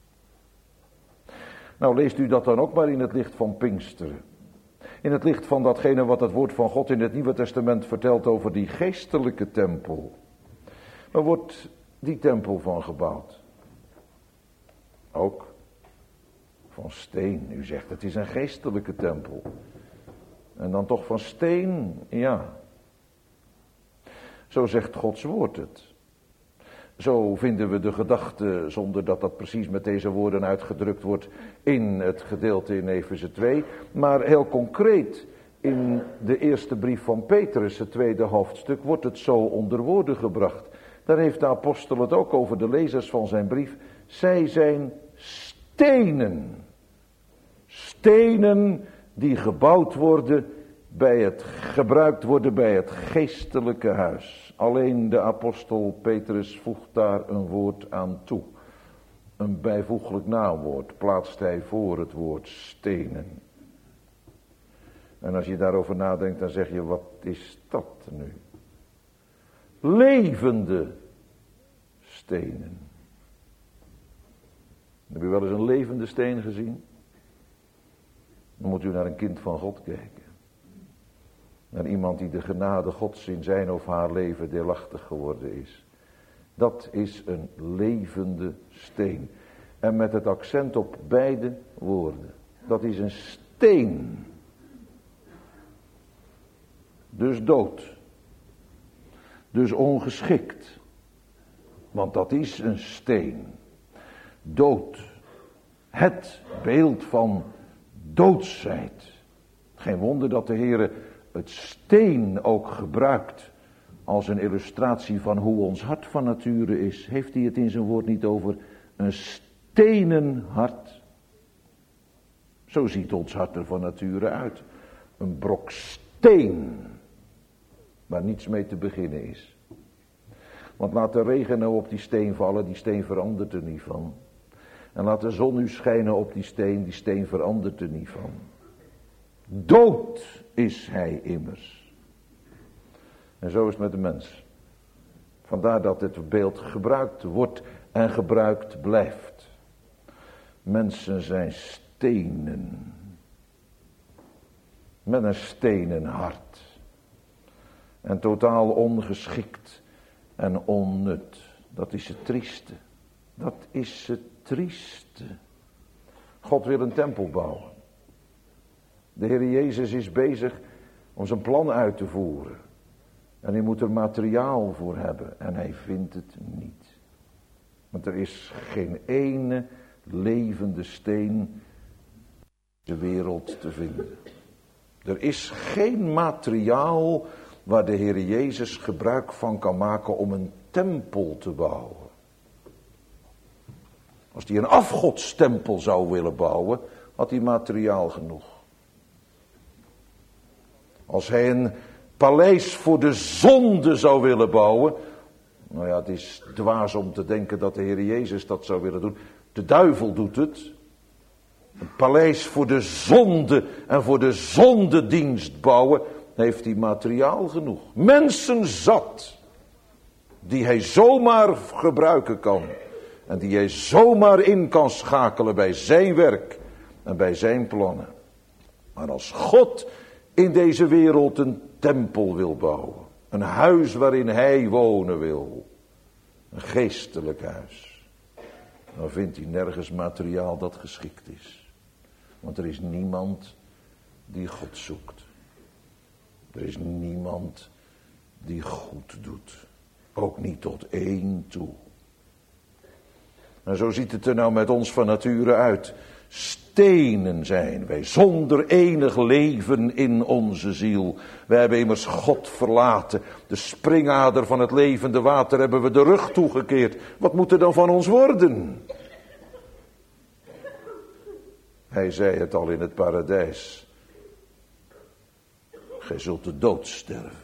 Nou, leest u dat dan ook maar in het licht van Pinksteren. In het licht van datgene wat het woord van God in het Nieuwe Testament vertelt over die geestelijke tempel. Waar wordt die tempel van gebouwd? Ook van steen. U zegt het is een geestelijke tempel. En dan toch van steen? Ja. Zo zegt Gods woord het. Zo vinden we de gedachte, zonder dat dat precies met deze woorden uitgedrukt wordt, in het gedeelte in Efeze 2. Maar heel concreet, in de eerste brief van Petrus, het tweede hoofdstuk, wordt het zo onder woorden gebracht. Daar heeft de apostel het ook over de lezers van zijn brief. Zij zijn stenen. Stenen die gebouwd worden gebruikt worden bij het geestelijke huis. Alleen de apostel Petrus voegt daar een woord aan toe. Een bijvoeglijk naamwoord plaatst hij voor het woord stenen. En als je daarover nadenkt, dan zeg je, wat is dat nu? Levende stenen. Heb je wel eens een levende steen gezien? Dan moet u naar een kind van God kijken. Naar iemand die de genade Gods in zijn of haar leven deelachtig geworden is. Dat is een levende steen. En met het accent op beide woorden. Dat is een steen. Dus dood. Dus ongeschikt. Want dat is een steen. Dood. Het beeld van doodsheid. Geen wonder dat de Heere het steen ook gebruikt als een illustratie van hoe ons hart van nature is. Heeft hij het in zijn woord niet over een stenen hart? Zo ziet ons hart er van nature uit. Een brok steen waar niets mee te beginnen is. Want laat de regen nou op die steen vallen, die steen verandert er niet van. En laat de zon nu schijnen op die steen verandert er niet van. Dood is hij immers. En zo is het met de mens. Vandaar dat dit beeld gebruikt wordt en gebruikt blijft. Mensen zijn stenen. Met een stenen hart. En totaal ongeschikt en onnut. Dat is het trieste. Dat is het trieste. God wil een tempel bouwen. De Heer Jezus is bezig om zijn plan uit te voeren. En hij moet er materiaal voor hebben. En hij vindt het niet. Want er is geen ene levende steen in de wereld te vinden. Er is geen materiaal waar de Heer Jezus gebruik van kan maken om een tempel te bouwen. Als hij een afgodstempel zou willen bouwen, had hij materiaal genoeg. Als hij een paleis voor de zonde zou willen bouwen. Nou ja, het is dwaas om te denken dat de Heer Jezus dat zou willen doen. De duivel doet het. Een paleis voor de zonde en voor de zondedienst bouwen. Heeft hij materiaal genoeg. Mensen zat. Die hij zomaar gebruiken kan. En die hij zomaar in kan schakelen bij zijn werk. En bij zijn plannen. Maar als God in deze wereld een tempel wil bouwen. Een huis waarin hij wonen wil. Een geestelijk huis. Dan vindt hij nergens materiaal dat geschikt is. Want er is niemand die God zoekt. Er is niemand die goed doet. Ook niet tot één toe. En zo ziet het er nou met ons van nature uit. Stenen zijn wij, zonder enig leven in onze ziel. Wij hebben immers God verlaten. De springader van het levende water hebben we de rug toegekeerd. Wat moet er dan van ons worden? Hij zei het al in het paradijs. Gij zult de dood sterven.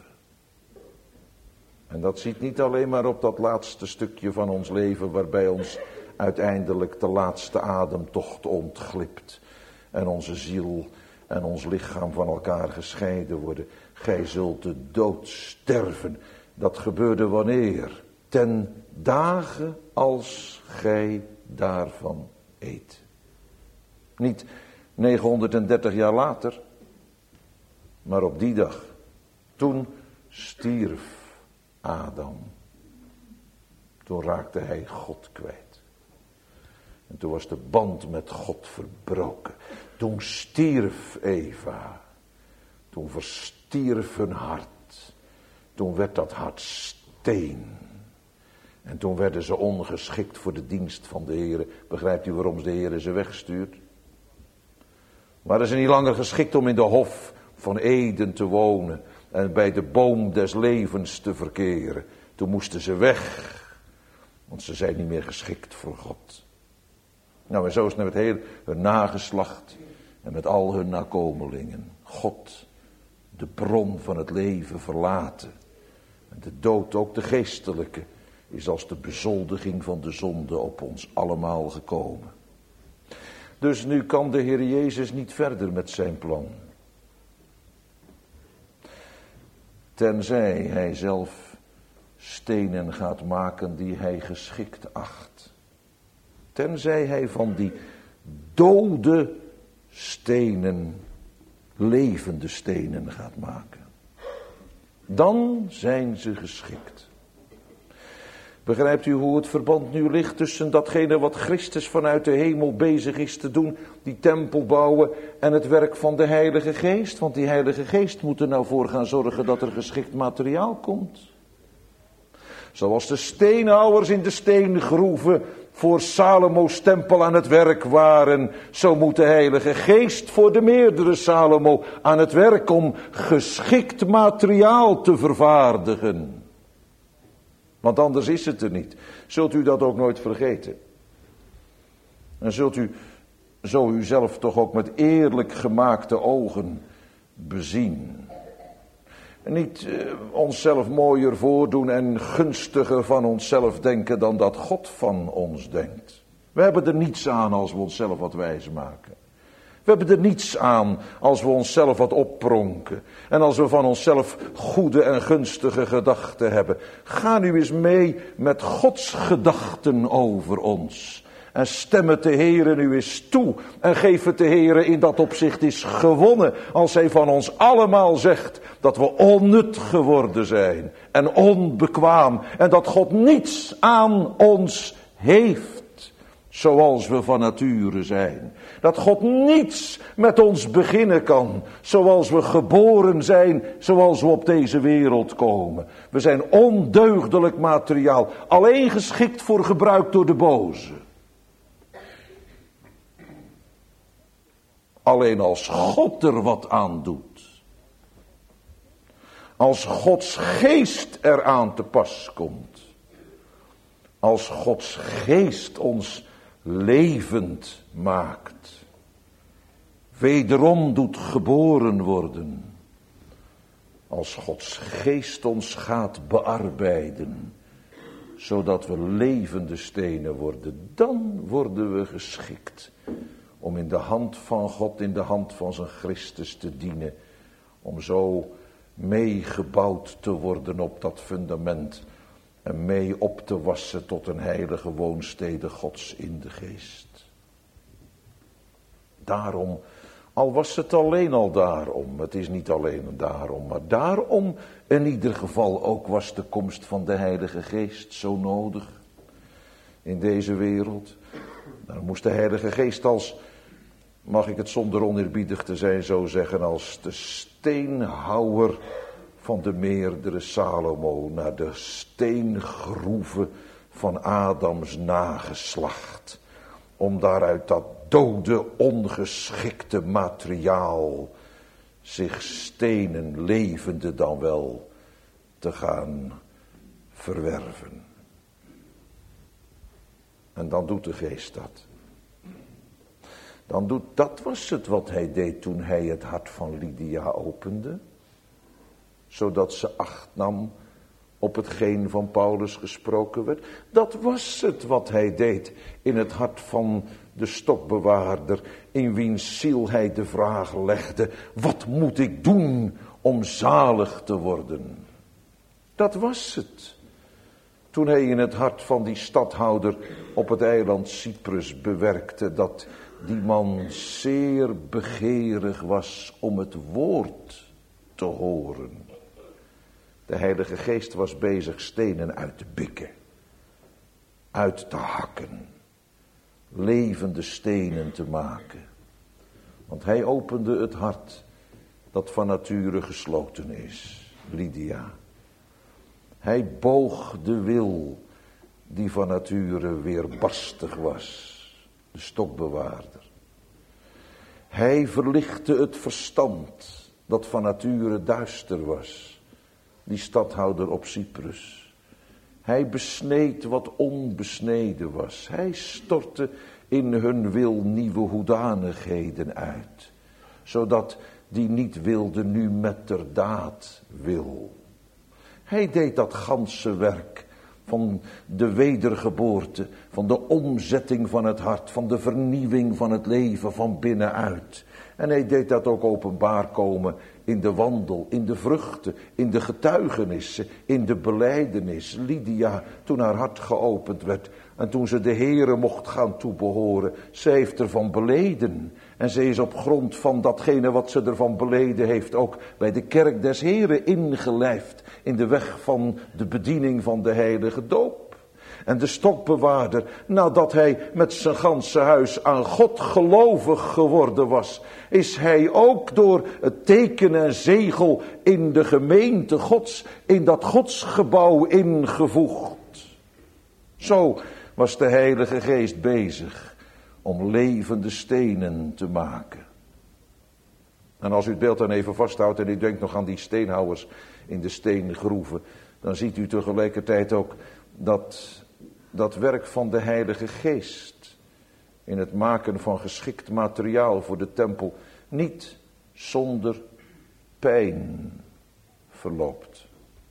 En dat ziet niet alleen maar op dat laatste stukje van ons leven, waarbij ons uiteindelijk de laatste ademtocht ontglipt. En onze ziel en ons lichaam van elkaar gescheiden worden. Gij zult de dood sterven. Dat gebeurde wanneer? Ten dagen als gij daarvan eet. Niet 930 jaar later, maar op die dag. Toen stierf Adam. Toen raakte hij God kwijt. En toen was de band met God verbroken. Toen stierf Eva. Toen verstierf hun hart. Toen werd dat hart steen. En toen werden ze ongeschikt voor de dienst van de Heere. Begrijpt u waarom de Heere ze wegstuurt? Waren ze niet langer geschikt om in de hof van Eden te wonen en bij de boom des levens te verkeren. Toen moesten ze weg, want ze zijn niet meer geschikt voor God. Nou, en zo is het met heel hun nageslacht en met al hun nakomelingen. God, de bron van het leven, verlaten. En de dood, ook de geestelijke, is als de bezoldiging van de zonde op ons allemaal gekomen. Dus nu kan de Heer Jezus niet verder met zijn plan. Tenzij hij zelf stenen gaat maken die hij geschikt acht. Tenzij hij van die dode stenen levende stenen gaat maken. Dan zijn ze geschikt. Begrijpt u hoe het verband nu ligt tussen datgene wat Christus vanuit de hemel bezig is te doen, die tempel bouwen, en het werk van de Heilige Geest? Want die Heilige Geest moet er nou voor gaan zorgen dat er geschikt materiaal komt. Zoals de steenhouwers in de steengroeven voor Salomo's tempel aan het werk waren, zo moet de Heilige Geest voor de meerdere Salomo aan het werk om geschikt materiaal te vervaardigen. Want anders is het er niet. Zult u dat ook nooit vergeten? En zult u zo uzelf toch ook met eerlijk gemaakte ogen bezien. En niet onszelf mooier voordoen en gunstiger van onszelf denken dan dat God van ons denkt. We hebben er niets aan als we onszelf wat wijs maken. We hebben er niets aan als we onszelf wat oppronken. En als we van onszelf goede en gunstige gedachten hebben. Ga nu eens mee met Gods gedachten over ons. En stem het de Heere nu eens toe. En geef het de Heere in dat opzicht is gewonnen. Als hij van ons allemaal zegt dat we onnut geworden zijn. En onbekwaam. En dat God niets aan ons heeft. Zoals we van nature zijn. Dat God niets met ons beginnen kan. Zoals we geboren zijn. Zoals we op deze wereld komen. We zijn ondeugdelijk materiaal. Alleen geschikt voor gebruik door de boze. Alleen als God er wat aan doet. Als Gods geest eraan te pas komt. Als Gods geest ons levend maakt. Wederom doet geboren worden. Als Gods geest ons gaat bearbeiden. Zodat we levende stenen worden. Dan worden we geschikt. Om in de hand van God, in de hand van zijn Christus te dienen. Om zo meegebouwd te worden op dat fundament. En mee op te wassen tot een heilige woonstede Gods in de geest. Daarom, al was het alleen al daarom, het is niet alleen daarom, maar daarom in ieder geval ook was de komst van de Heilige Geest zo nodig in deze wereld. Dan moest de Heilige Geest als, mag ik het zonder oneerbiedig te zijn zo zeggen, als de steenhouwer van de meerdere Salomo naar de steengroeven van Adams nageslacht. Om daaruit dat dode, ongeschikte materiaal zich stenen, levende dan wel, te gaan verwerven. En dan doet de Geest dat. Dat was het wat hij deed toen hij het hart van Lydia opende. Zodat ze acht nam op hetgeen van Paulus gesproken werd. Dat was het wat hij deed in het hart van de stokbewaarder, in wiens ziel hij de vraag legde: wat moet ik doen om zalig te worden? Dat was het. Toen hij in het hart van die stadhouder op het eiland Cyprus bewerkte, dat die man zeer begeerig was om het woord te horen. De Heilige Geest was bezig stenen uit te bikken, uit te hakken, levende stenen te maken. Want hij opende het hart dat van nature gesloten is, Lydia. Hij boog de wil die van nature weerbarstig was, de stokbewaarder. Hij verlichtte het verstand dat van nature duister was, die stadhouder op Cyprus. Hij besneed wat onbesneden was. Hij stortte in hun wil nieuwe hoedanigheden uit, zodat die niet wilde nu met ter daad wil. Hij deed dat ganse werk van de wedergeboorte, van de omzetting van het hart, van de vernieuwing van het leven van binnenuit. En hij deed dat ook openbaar komen in de wandel, in de vruchten, in de getuigenissen, in de belijdenis. Lydia, toen haar hart geopend werd en toen ze de Heere mocht gaan toebehoren, ze heeft ervan beleden. En ze is op grond van datgene wat ze ervan beleden heeft ook bij de kerk des Heeren ingelijfd in de weg van de bediening van de heilige doop. En de stokbewaarder, nadat hij met zijn ganse huis aan God gelovig geworden was, is hij ook door het teken en zegel in de gemeente Gods, in dat Godsgebouw ingevoegd. Zo was de Heilige Geest bezig om levende stenen te maken. En als u het beeld dan even vasthoudt en u denkt nog aan die steenhouwers in de steengroeven, dan ziet u tegelijkertijd ook dat werk van de Heilige Geest in het maken van geschikt materiaal voor de tempel niet zonder pijn verloopt.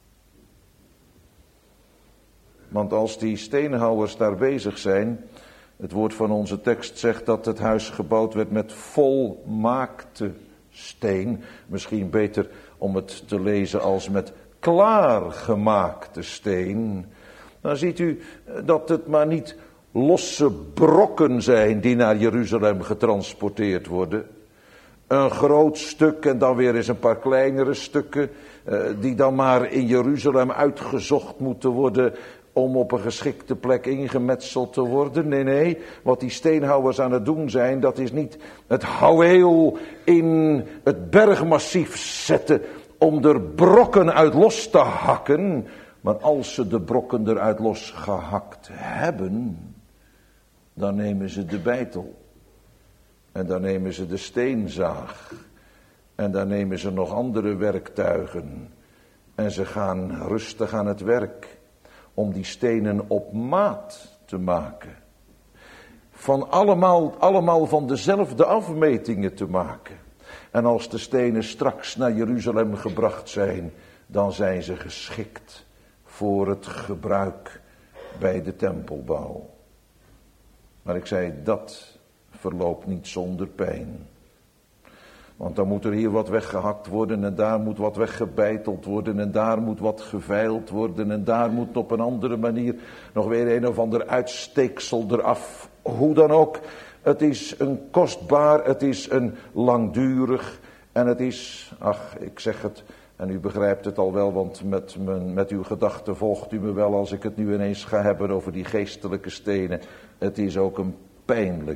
Want als die steenhouwers daar bezig zijn, het woord van onze tekst zegt dat het huis gebouwd werd met volmaakte steen. Misschien beter om het te lezen als met klaargemaakte steen. Dan ziet u dat het maar niet losse brokken zijn die naar Jeruzalem getransporteerd worden. Een groot stuk en dan weer eens een paar kleinere stukken die dan maar in Jeruzalem uitgezocht moeten worden om op een geschikte plek ingemetseld te worden. Nee, wat die steenhouwers aan het doen zijn, dat is niet het houweel in het bergmassief zetten om er brokken uit los te hakken. Maar als ze de brokken eruit los gehakt hebben, dan nemen ze de beitel. En dan nemen ze de steenzaag. En dan nemen ze nog andere werktuigen. En ze gaan rustig aan het werk om die stenen op maat te maken. Van allemaal van dezelfde afmetingen te maken. En als de stenen straks naar Jeruzalem gebracht zijn, dan zijn ze geschikt voor het gebruik bij de tempelbouw. Maar ik zei, dat verloopt niet zonder pijn. Want dan moet er hier wat weggehakt worden en daar moet wat weggebeiteld worden en daar moet wat geveild worden en daar moet op een andere manier nog weer een of ander uitsteeksel eraf. Hoe dan ook, het is een kostbaar, het is een langdurig en het is, ik zeg het en u begrijpt het al wel, want met uw gedachten volgt u me wel als ik het nu ineens ga hebben over die geestelijke stenen. Het is ook een pijnlijk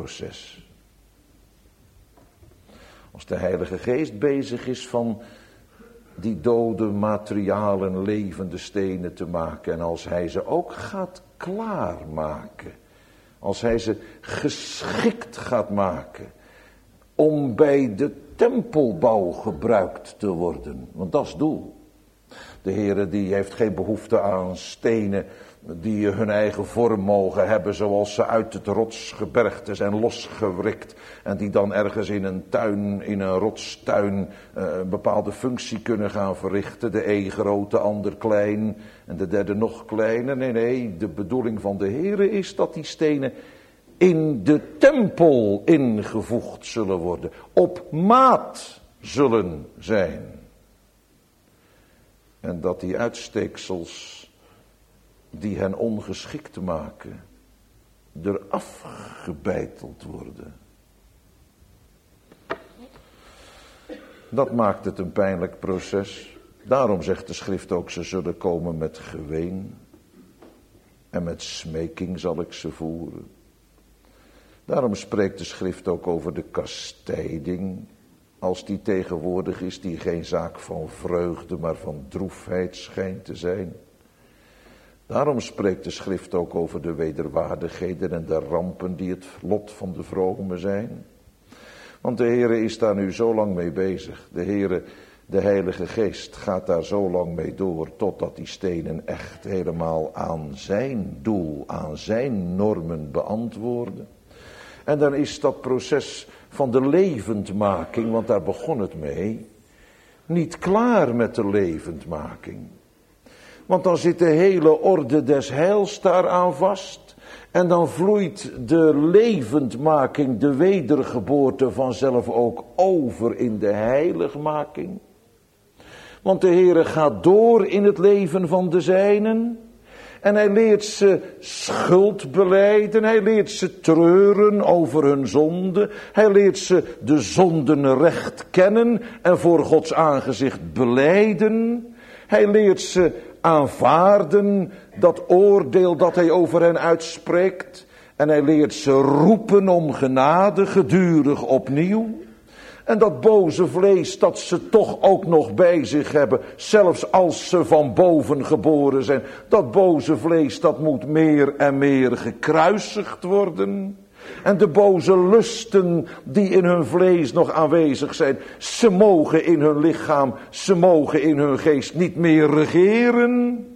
proces. Als de Heilige Geest bezig is van die dode materialen levende stenen te maken. En als hij ze ook gaat klaarmaken, als hij ze geschikt gaat maken om bij de tempelbouw gebruikt te worden, want dat is het doel. De Heere die heeft geen behoefte aan stenen die hun eigen vorm mogen hebben, zoals ze uit het rotsgebergte zijn losgewrikt en die dan ergens in een tuin, in een rotstuin, een bepaalde functie kunnen gaan verrichten. De een groot, de ander klein en de derde nog kleiner. Nee, de bedoeling van de Heere is dat die stenen in de tempel ingevoegd zullen worden, op maat zullen zijn. En dat die uitsteeksels die hen ongeschikt maken, eraf gebeiteld worden. Dat maakt het een pijnlijk proces. Daarom zegt de schrift ook, ze zullen komen met geween. En met smeking zal ik ze voeren. Daarom spreekt de schrift ook over de kastijding. Als die tegenwoordig is, die geen zaak van vreugde, maar van droefheid schijnt te zijn. Daarom spreekt de schrift ook over de wederwaardigheden en de rampen die het lot van de vromen zijn. Want de Heere is daar nu zo lang mee bezig. De Heere, de Heilige Geest, gaat daar zo lang mee door, totdat die stenen echt helemaal aan zijn doel, aan zijn normen beantwoorden. En dan is dat proces van de levendmaking, want daar begon het mee, niet klaar met de levendmaking. Want dan zit de hele orde des heils daaraan vast. En dan vloeit de levendmaking, de wedergeboorte vanzelf ook over in de heiligmaking. Want de Heere gaat door in het leven van de zijnen. En hij leert ze schuld belijden. Hij leert ze treuren over hun zonde. Hij leert ze de zonden recht kennen en voor Gods aangezicht belijden. Hij leert ze aanvaarden dat oordeel dat hij over hen uitspreekt. En hij leert ze roepen om genade gedurig opnieuw. En dat boze vlees dat ze toch ook nog bij zich hebben, zelfs als ze van boven geboren zijn. Dat boze vlees dat moet meer en meer gekruisigd worden. En de boze lusten die in hun vlees nog aanwezig zijn, ze mogen in hun lichaam, ze mogen in hun geest niet meer regeren.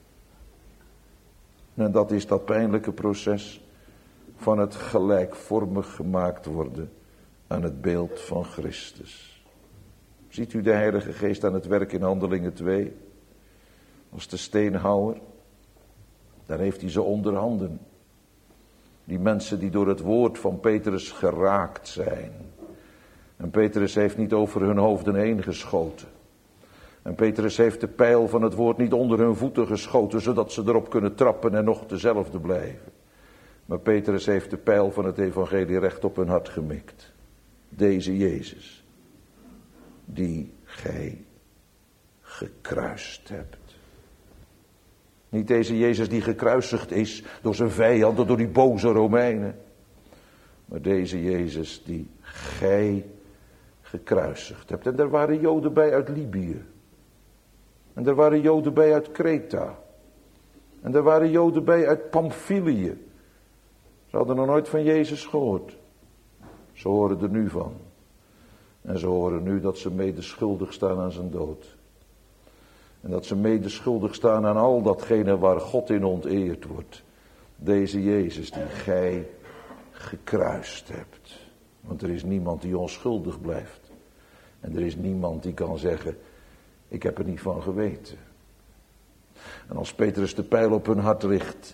En dat is dat pijnlijke proces van het gelijkvormig gemaakt worden aan het beeld van Christus. Ziet u de Heilige Geest aan het werk in Handelingen 2? Als de steenhouwer, daar heeft hij ze onder handen. Die mensen die door het woord van Petrus geraakt zijn. En Petrus heeft niet over hun hoofden heen geschoten. En Petrus heeft de pijl van het woord niet onder hun voeten geschoten, zodat ze erop kunnen trappen en nog dezelfde blijven. Maar Petrus heeft de pijl van het evangelie recht op hun hart gemikt. Deze Jezus, die gij gekruist hebt. Niet deze Jezus die gekruisigd is door zijn vijanden, door die boze Romeinen. Maar deze Jezus die gij gekruisigd hebt. En er waren Joden bij uit Libië. En er waren Joden bij uit Kreta. En er waren Joden bij uit Pamphylië. Ze hadden nog nooit van Jezus gehoord. Ze horen er nu van. En ze horen nu dat ze medeschuldig staan aan zijn dood. En dat ze medeschuldig staan aan al datgene waar God in onteerd wordt. Deze Jezus die gij gekruist hebt. Want er is niemand die onschuldig blijft. En er is niemand die kan zeggen, ik heb er niet van geweten. En als Petrus de pijl op hun hart richt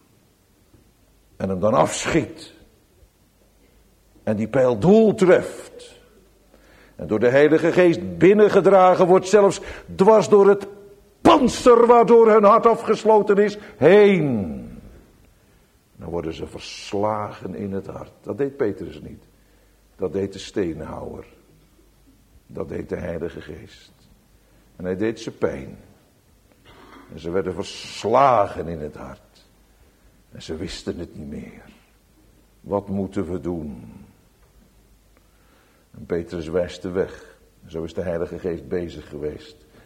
en hem dan afschiet en die pijl doel treft en door de Heilige Geest binnengedragen wordt, zelfs dwars door het panzer waardoor hun hart afgesloten is, heen. Dan worden ze verslagen in het hart. Dat deed Petrus niet. Dat deed de steenhouwer. Dat deed de Heilige Geest. En hij deed ze pijn. En ze werden verslagen in het hart. En ze wisten het niet meer. Wat moeten we doen? En Petrus wijst de weg. En zo is de Heilige Geest bezig geweest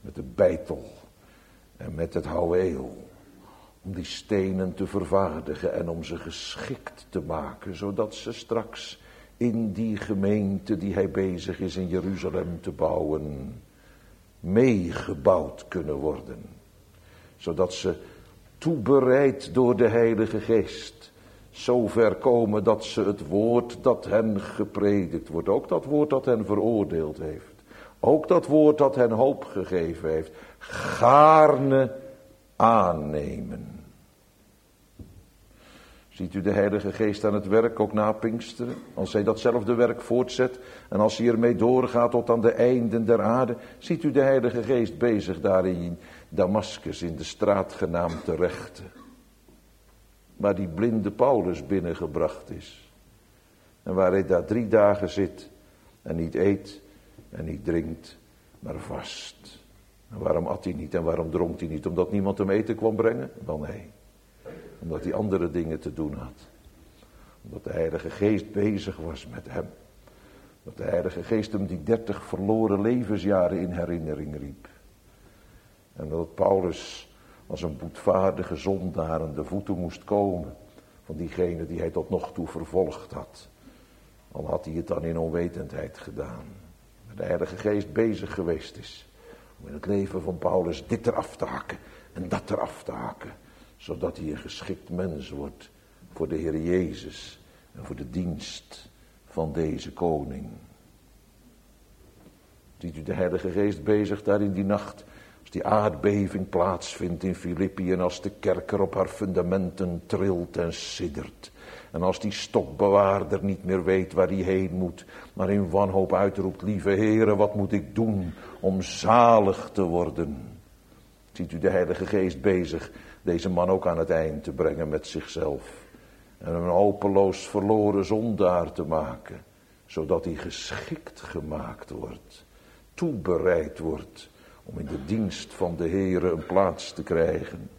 met de beitel en met het houweel. Om die stenen te vervaardigen en om ze geschikt te maken, zodat ze straks in die gemeente die hij bezig is in Jeruzalem te bouwen, meegebouwd kunnen worden. Zodat ze toebereid door de Heilige Geest zo ver komen dat ze het woord dat hen gepredikt wordt, ook dat woord dat hen veroordeeld heeft, ook dat woord dat hen hoop gegeven heeft, gaarne aannemen. Ziet u de Heilige Geest aan het werk, ook na Pinksteren? Als hij datzelfde werk voortzet en als hij ermee doorgaat tot aan de einden der aarde, ziet u de Heilige Geest bezig daar in Damaskus, in de straat genaamd de Rechte, waar die blinde Paulus binnengebracht is. En waar hij daar 3 dagen zit en niet eet en niet drinkt, maar vast. En waarom at hij niet en waarom dronk hij niet? Omdat niemand hem eten kwam brengen? Wel nee. Omdat hij andere dingen te doen had. Omdat de Heilige Geest bezig was met hem. Dat de Heilige Geest hem die 30 verloren levensjaren in herinnering riep. En dat Paulus als een boetvaardige zondaar aan de voeten moest komen van diegene die hij tot nog toe vervolgd had. Al had hij het dan in onwetendheid gedaan. Maar de Heilige Geest bezig geweest is om in het leven van Paulus dit eraf te hakken en dat eraf te hakken. Zodat hij een geschikt mens wordt voor de Heer Jezus en voor de dienst van deze koning. Ziet u de Heilige Geest bezig daar in die nacht, als die aardbeving plaatsvindt in Filippi en als de kerk er op haar fundamenten trilt en siddert. En als die stokbewaarder niet meer weet waar hij heen moet, maar in wanhoop uitroept, lieve Heere, wat moet ik doen om zalig te worden? Ziet u de Heilige Geest bezig deze man ook aan het eind te brengen met zichzelf. En een hopeloos verloren zondaar te maken. Zodat hij geschikt gemaakt wordt. Toebereid wordt om in de dienst van de Heere een plaats te krijgen.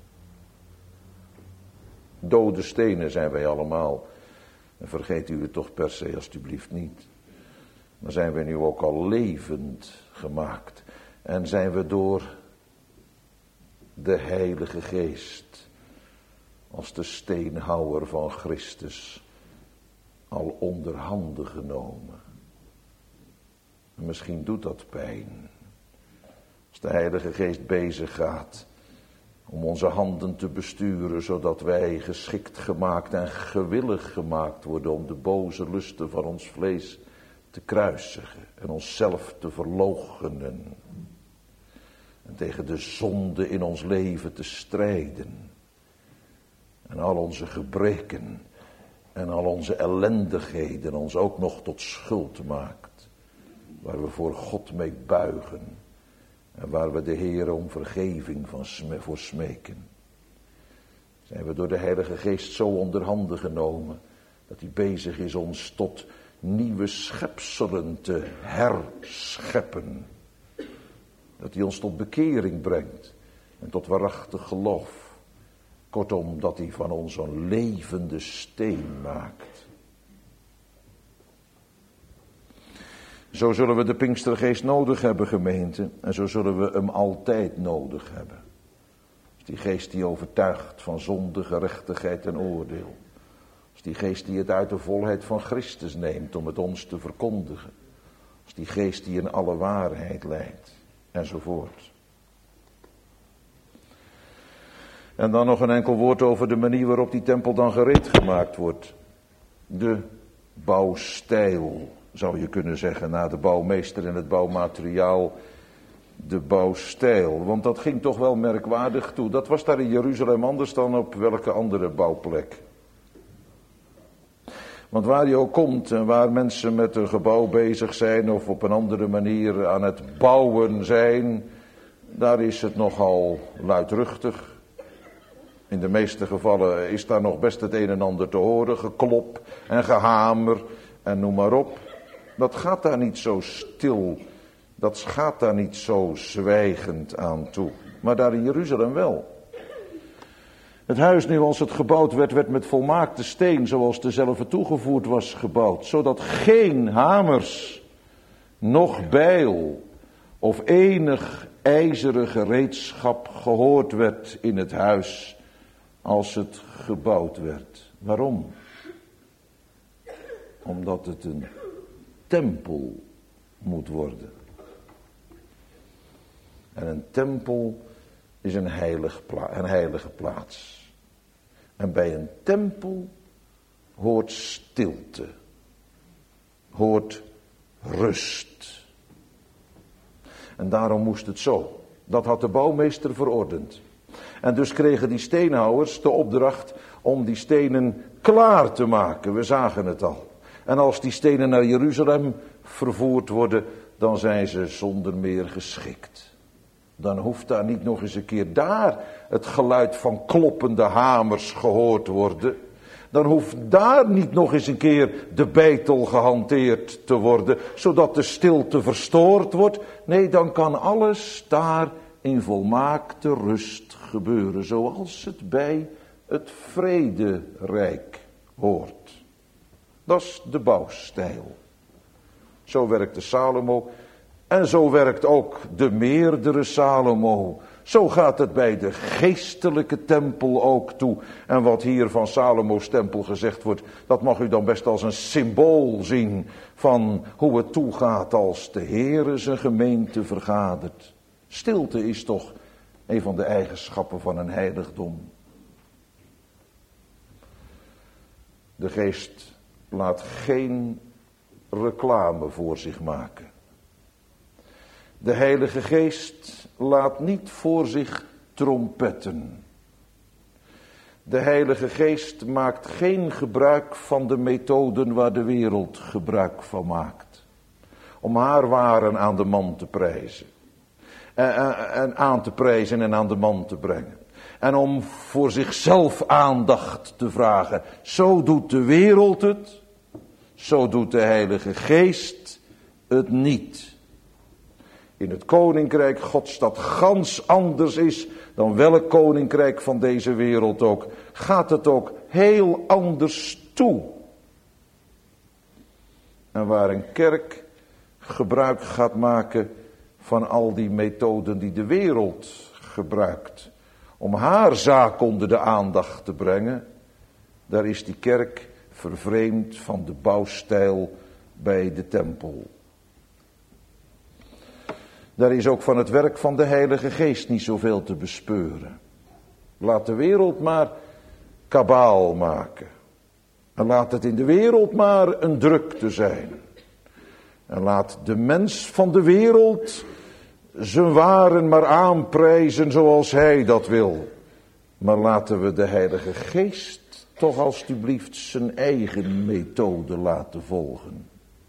Dode stenen zijn wij allemaal. En vergeet u het toch per se alstublieft niet. Maar zijn wij nu ook al levend gemaakt. En zijn we door de Heilige Geest als de steenhouwer van Christus al onder handen genomen. En misschien doet dat pijn. Als de Heilige Geest bezig gaat om onze handen te besturen, zodat wij geschikt gemaakt en gewillig gemaakt worden om de boze lusten van ons vlees te kruisigen en onszelf te verloochenen. En tegen de zonde in ons leven te strijden. En al onze gebreken en al onze ellendigheden ons ook nog tot schuld maakt. Waar we voor God mee buigen. En waar we de Heer om vergeving voor smeken. Zijn we door de Heilige Geest zo onder handen genomen. Dat hij bezig is ons tot nieuwe schepselen te herscheppen. Dat hij ons tot bekering brengt. En tot waarachtig geloof. Kortom, dat hij van ons een levende steen maakt. Zo zullen we de Pinkstergeest nodig hebben, gemeente. En zo zullen we hem altijd nodig hebben. Als die geest die overtuigt van zonde, gerechtigheid en oordeel. Als die geest die het uit de volheid van Christus neemt om het ons te verkondigen. Als die geest die in alle waarheid leidt. Enzovoort. En dan nog een enkel woord over de manier waarop die tempel dan gereed gemaakt wordt. De bouwstijl, zou je kunnen zeggen, na de bouwmeester en het bouwmateriaal. De bouwstijl, want dat ging toch wel merkwaardig toe. Dat was daar in Jeruzalem anders dan op welke andere bouwplek. Want waar je ook komt en waar mensen met een gebouw bezig zijn of op een andere manier aan het bouwen zijn, daar is het nogal luidruchtig. In de meeste gevallen is daar nog best het een en ander te horen, geklop en gehamer en noem maar op. Dat gaat daar niet zo stil, dat gaat daar niet zo zwijgend aan toe. Maar daar in Jeruzalem wel. Het huis nu als het gebouwd werd met volmaakte steen zoals dezelfde toegevoerd was gebouwd. Zodat geen hamers, noch bijl of enig ijzeren gereedschap gehoord werd in het huis als het gebouwd werd. Waarom? Omdat het een tempel moet worden. En een tempel is een heilige plaats. En bij een tempel hoort stilte. Hoort rust. En daarom moest het zo. Dat had de bouwmeester verordend. En dus kregen die steenhouwers de opdracht om die stenen klaar te maken. We zagen het al. En als die stenen naar Jeruzalem vervoerd worden, dan zijn ze zonder meer geschikt. Dan hoeft daar niet nog eens een keer daar het geluid van kloppende hamers gehoord te worden. Dan hoeft daar niet nog eens een keer de beitel gehanteerd te worden, zodat de stilte verstoord wordt. Nee, dan kan alles daar in volmaakte rust gebeuren, zoals het bij het vrederijk hoort. Dat is de bouwstijl. Zo werkte Salomo en zo werkt ook de meerdere Salomo. Zo gaat het bij de geestelijke tempel ook toe. En wat hier van Salomo's tempel gezegd wordt, dat mag u dan best als een symbool zien van hoe het toegaat als de Heere zijn gemeente vergadert. Stilte is toch een van de eigenschappen van een heiligdom. De geest laat geen reclame voor zich maken. De Heilige Geest laat niet voor zich trompetten. De Heilige Geest maakt geen gebruik van de methoden waar de wereld gebruik van maakt. Om haar waren aan de man te prijzen. En aan te prijzen en aan de man te brengen. En om voor zichzelf aandacht te vragen. Zo doet de wereld het. Zo doet de Heilige Geest het niet. In het koninkrijk Gods dat gans anders is dan welk koninkrijk van deze wereld ook, gaat het ook heel anders toe. En waar een kerk gebruik gaat maken van al die methoden die de wereld gebruikt, om haar zaak onder de aandacht te brengen, daar is die kerk vervreemd van de bouwstijl bij de tempel. Daar is ook van het werk van de Heilige Geest niet zoveel te bespeuren. Laat de wereld maar kabaal maken. En laat het in de wereld maar een drukte zijn. En laat de mens van de wereld zijn waren maar aanprijzen zoals hij dat wil. Maar laten we de Heilige Geest toch alstublieft zijn eigen methode laten volgen.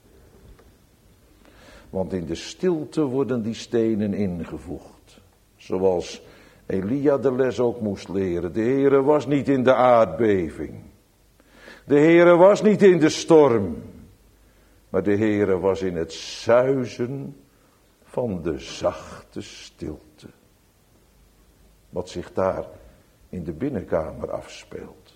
Want in de stilte worden die stenen ingevoegd. Zoals Elia de les ook moest leren. De Heere was niet in de aardbeving. De Heere was niet in de storm. Maar de Heere was in het suizen van de zachte stilte. Wat zich daar in de binnenkamer afspeelt.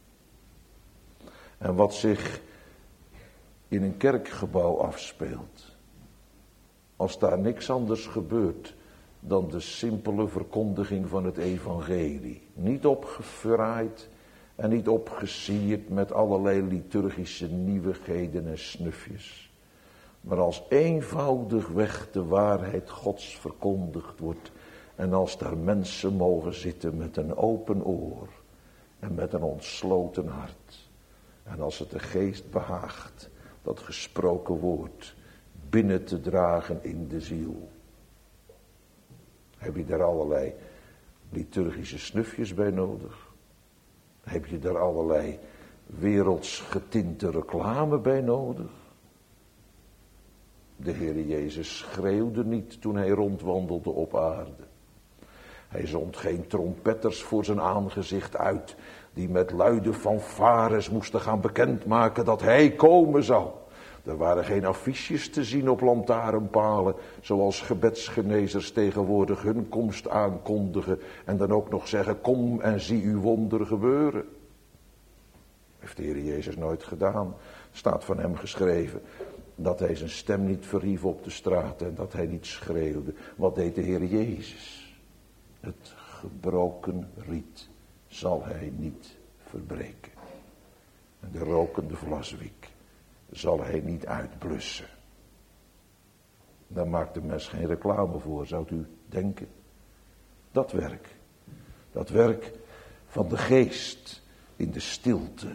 En wat zich in een kerkgebouw afspeelt. Als daar niks anders gebeurt dan de simpele verkondiging van het evangelie. Niet opgefraaid en niet opgesierd met allerlei liturgische nieuwigheden en snufjes. Maar als eenvoudigweg de waarheid Gods verkondigd wordt. En als daar mensen mogen zitten met een open oor en met een ontsloten hart. En als het de geest behaagt, dat gesproken woord binnen te dragen in de ziel. Heb je daar allerlei liturgische snufjes bij nodig? Heb je daar allerlei werelds getinte reclame bij nodig? De Heere Jezus schreeuwde niet toen hij rondwandelde op aarde. Hij zond geen trompetters voor zijn aangezicht uit, die met luide fanfares moesten gaan bekendmaken dat hij komen zou. Er waren geen affiches te zien op lantaarnpalen, zoals gebedsgenezers tegenwoordig hun komst aankondigen en dan ook nog zeggen, kom en zie uw wonder gebeuren. Heeft de Heer Jezus nooit gedaan, staat van hem geschreven. dat hij zijn stem niet verhief op de straat en dat hij niet schreeuwde. Wat deed de Heer Jezus? Het gebroken riet zal hij niet verbreken. En de rokende vlaswiek zal hij niet uitblussen. Daar maakt de mens geen reclame voor, zou u denken. Dat werk van de geest in de stilte.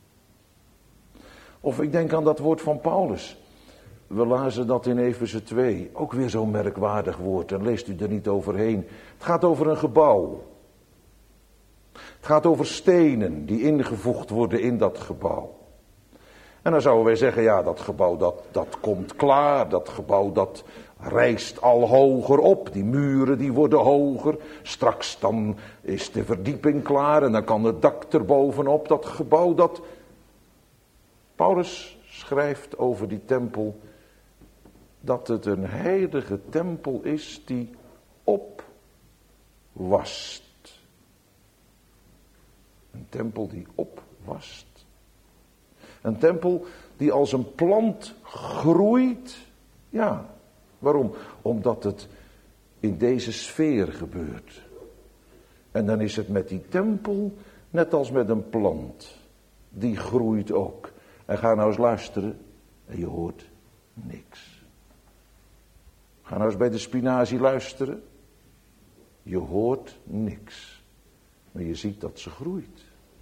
Of ik denk aan dat woord van Paulus. We lazen dat in Efeze 2, ook weer zo'n merkwaardig woord, en leest u er niet overheen. Het gaat over een gebouw. Het gaat over stenen die ingevoegd worden in dat gebouw. En dan zouden wij zeggen, ja, dat gebouw dat komt klaar, dat gebouw dat rijst al hoger op, die muren die worden hoger. Straks dan is de verdieping klaar en dan kan het dak erbovenop, dat gebouw dat... Paulus schrijft over die tempel dat het een heilige tempel is die opwast. Een tempel die opwast. Een tempel die als een plant groeit. Ja, waarom? Omdat het in deze sfeer gebeurt. En dan is het met die tempel net als met een plant. Die groeit ook. En ga nou eens luisteren en je hoort niks. Ga nou eens bij de spinazie luisteren. Je hoort niks. Maar je ziet dat ze groeit.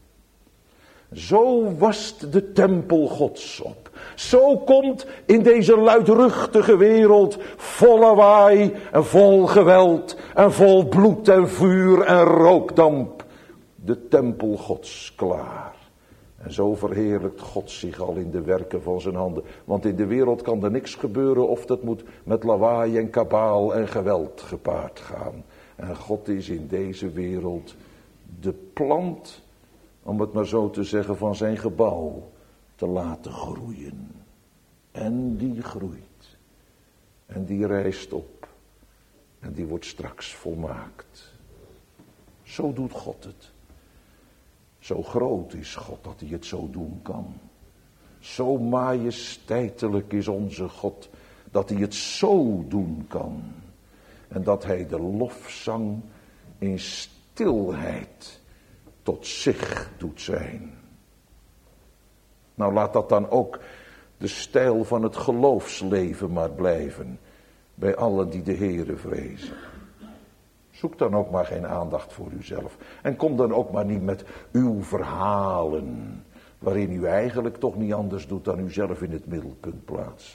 Zo wast de tempel Gods op. Zo komt in deze luidruchtige wereld vol lawaai en vol geweld en vol bloed en vuur en rookdamp de tempel Gods klaar. En zo verheerlijkt God zich al in de werken van zijn handen. Want in de wereld kan er niks gebeuren of dat moet met lawaai en kabaal en geweld gepaard gaan. En God is in deze wereld de plant, om het maar zo te zeggen, van zijn gebouw te laten groeien. En die groeit. En die rijst op. En die wordt straks volmaakt. Zo doet God het. Zo groot is God dat hij het zo doen kan. Zo majesteitelijk is onze God dat hij het zo doen kan. En dat hij de lofzang in stilheid tot zich doet zijn. Nou, laat dat dan ook de stijl van het geloofsleven maar blijven. Bij allen die de Heere vrezen. Zoek dan ook maar geen aandacht voor uzelf. En kom dan ook maar niet met uw verhalen. Waarin u eigenlijk toch niet anders doet dan uzelf in het middelpunt plaatsen.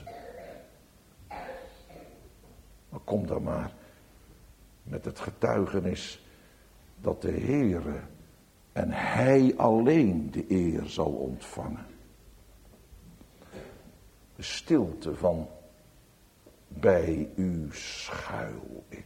Maar kom dan maar met het getuigenis dat de Heere en Hij alleen de eer zal ontvangen. De stilte van bij u schuil ik.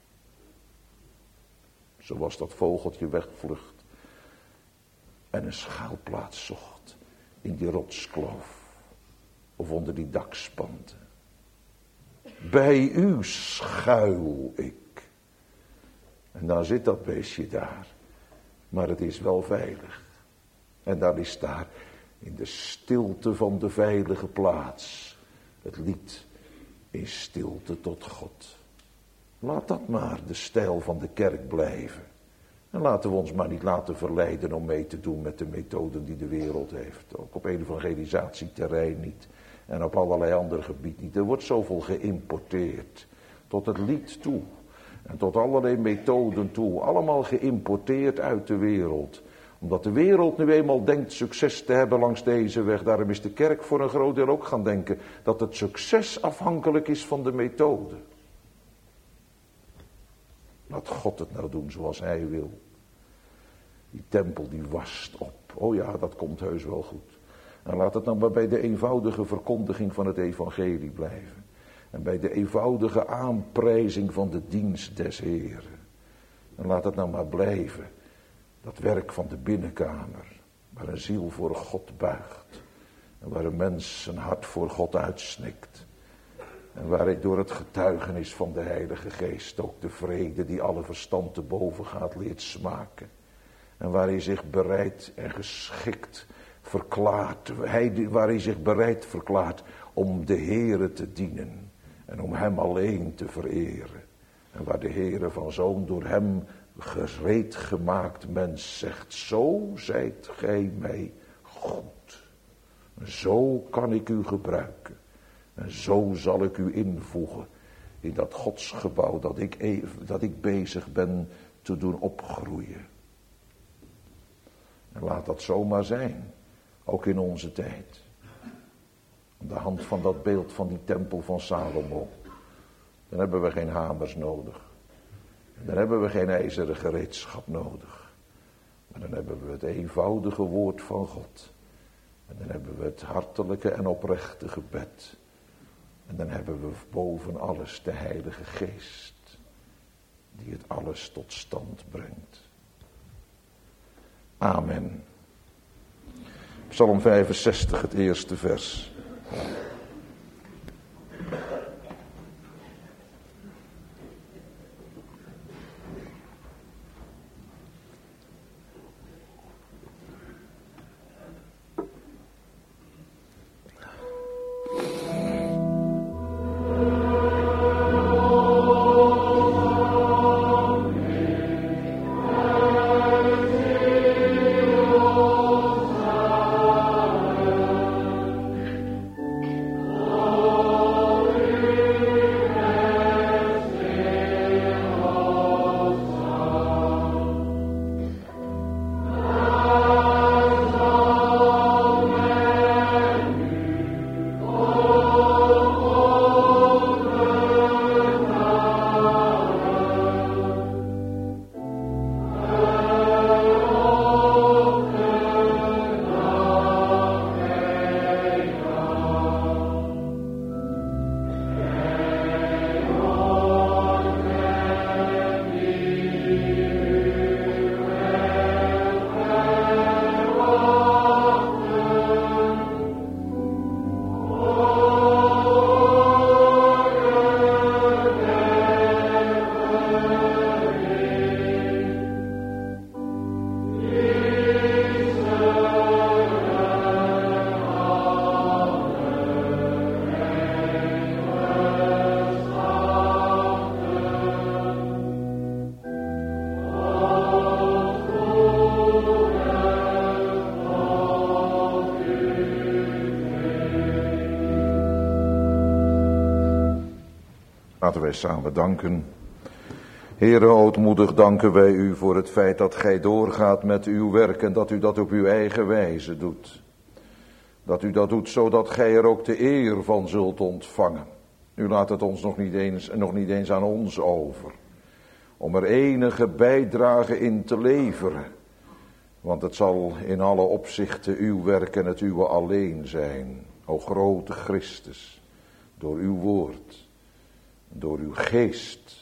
Zoals dat vogeltje wegvlucht en een schuilplaats zocht in die rotskloof of onder die dakspanten. Bij u schuil ik. En dan zit dat beestje daar, maar het is wel veilig. En dan is daar in de stilte van de veilige plaats het lied in stilte tot God. Laat dat maar de stijl van de kerk blijven. En laten we ons maar niet laten verleiden om mee te doen met de methoden die de wereld heeft. Ook op evangelisatieterrein niet. En op allerlei andere gebieden niet. Er wordt zoveel geïmporteerd. Tot het lied toe. En tot allerlei methoden toe. Allemaal geïmporteerd uit de wereld. Omdat de wereld nu eenmaal denkt succes te hebben langs deze weg. Daarom is de kerk voor een groot deel ook gaan denken dat het succes afhankelijk is van de methode. Laat God het nou doen zoals hij wil. Die tempel die wast op. Oh ja, dat komt heus wel goed. En laat het nou maar bij de eenvoudige verkondiging van het evangelie blijven. En bij de eenvoudige aanprijzing van de dienst des Heren. En laat het nou maar blijven. Dat werk van de binnenkamer. Waar een ziel voor God buigt. En waar een mens zijn hart voor God uitsnikt. En waar hij door het getuigenis van de Heilige Geest ook de vrede die alle verstand te boven gaat leert smaken. En waar hij zich bereid en geschikt verklaart, waar hij zich bereid verklaart om de Heere te dienen en om hem alleen te vereren. En waar de Heere van zo'n door hem gereed gemaakt mens zegt, zo zijt gij mij goed. Zo kan ik u gebruiken. En zo zal ik u invoegen in dat godsgebouw dat ik bezig ben te doen opgroeien. En laat dat zomaar zijn, ook in onze tijd. Aan de hand van dat beeld van die tempel van Salomo. Dan hebben we geen hamers nodig. Dan hebben we geen ijzeren gereedschap nodig. Maar dan hebben we het eenvoudige woord van God. En dan hebben we het hartelijke en oprechte gebed. En dan hebben we boven alles de Heilige Geest. Die het alles tot stand brengt. Amen. Psalm 65, het eerste vers. Laten wij samen danken. Heere, ootmoedig danken wij u voor het feit dat gij doorgaat met uw werk en dat u dat op uw eigen wijze doet. Dat u dat doet zodat gij er ook de eer van zult ontvangen. U laat het ons nog niet eens aan ons over. Om er enige bijdrage in te leveren. Want het zal in alle opzichten uw werk en het uwe alleen zijn. O grote Christus, door uw woord, door uw geest.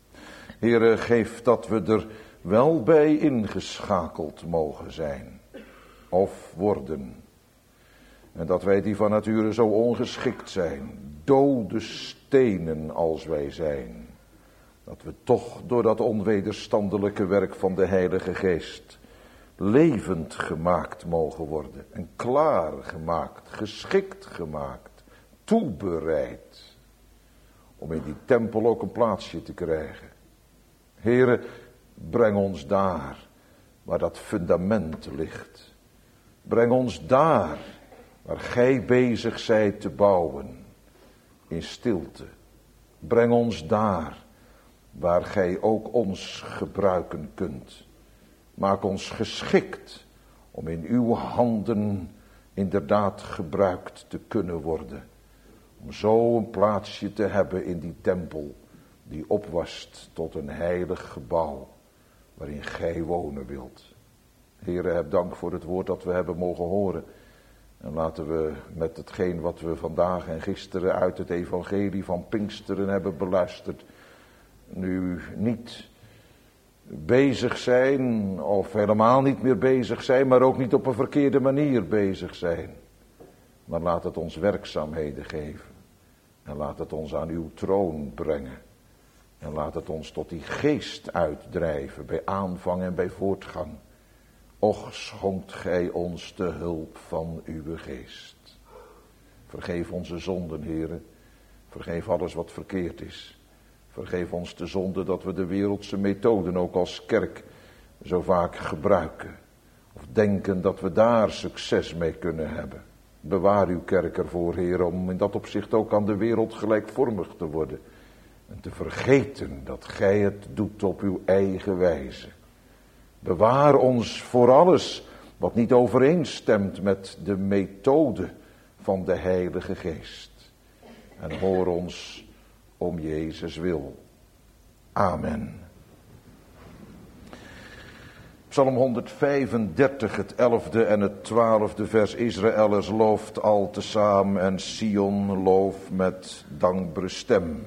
Heere, geef dat we er wel bij ingeschakeld mogen zijn. Of worden. En dat wij die van nature zo ongeschikt zijn. Dode stenen als wij zijn. Dat we toch door dat onwederstandelijke werk van de Heilige Geest levend gemaakt mogen worden. En klaar gemaakt, geschikt gemaakt, toebereid. Om in die tempel ook een plaatsje te krijgen. Heere, breng ons daar waar dat fundament ligt. Breng ons daar waar gij bezig zijt te bouwen. In stilte. Breng ons daar waar gij ook ons gebruiken kunt. Maak ons geschikt om in uw handen inderdaad gebruikt te kunnen worden. Om zo een plaatsje te hebben in die tempel die opwast tot een heilig gebouw waarin gij wonen wilt. Heere, heb dank voor het woord dat we hebben mogen horen. En laten we met hetgeen wat we vandaag en gisteren uit het evangelie van Pinksteren hebben beluisterd, nu niet bezig zijn of helemaal niet meer bezig zijn, maar ook niet op een verkeerde manier bezig zijn. Maar laat het ons werkzaamheden geven. En laat het ons aan uw troon brengen. En laat het ons tot die geest uitdrijven bij aanvang en bij voortgang. Och, schonkt gij ons de hulp van uw geest. Vergeef onze zonden, Heere. Vergeef alles wat verkeerd is. Vergeef ons de zonde dat we de wereldse methoden ook als kerk zo vaak gebruiken. Of denken dat we daar succes mee kunnen hebben. Bewaar uw kerk ervoor, Heer, om in dat opzicht ook aan de wereld gelijkvormig te worden. En te vergeten dat gij het doet op uw eigen wijze. Bewaar ons voor alles wat niet overeenstemt met de methode van de Heilige Geest. En hoor ons om Jezus wil. Amen. Psalm 135, het 11e en het 12e vers. Israëlers looft al tezamen en Sion looft met dankbare stem.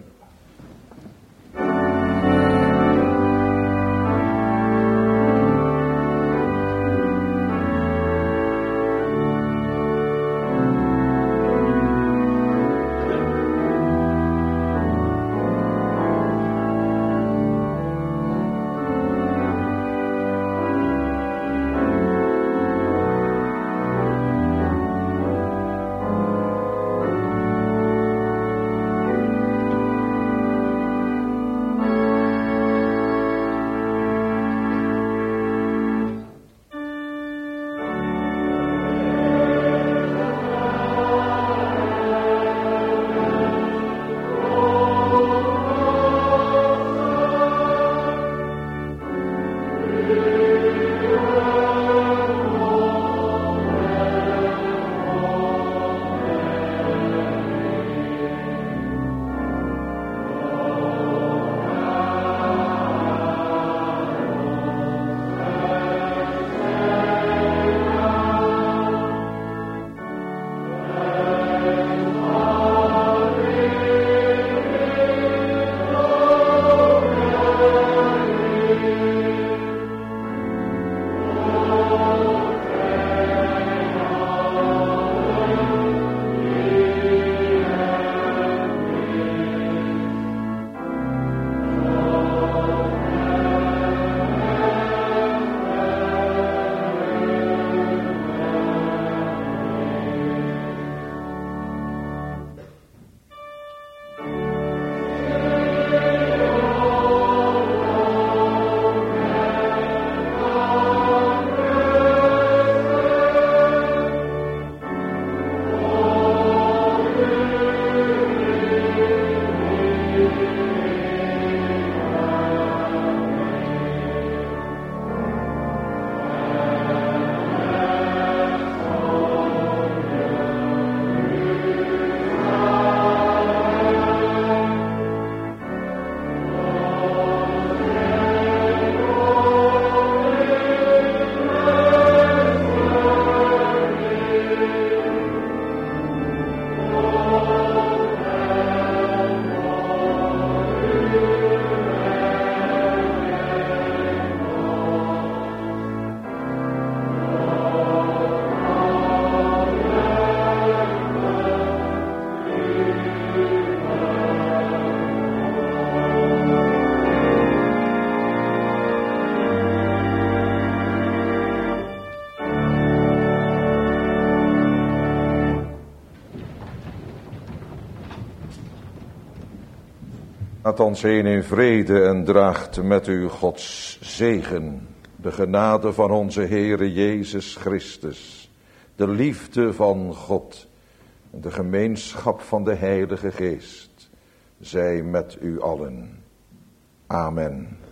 Gaat ons heen in vrede en draagt met u Gods zegen, de genade van onze Heere Jezus Christus, de liefde van God en de gemeenschap van de Heilige Geest, zij met u allen. Amen.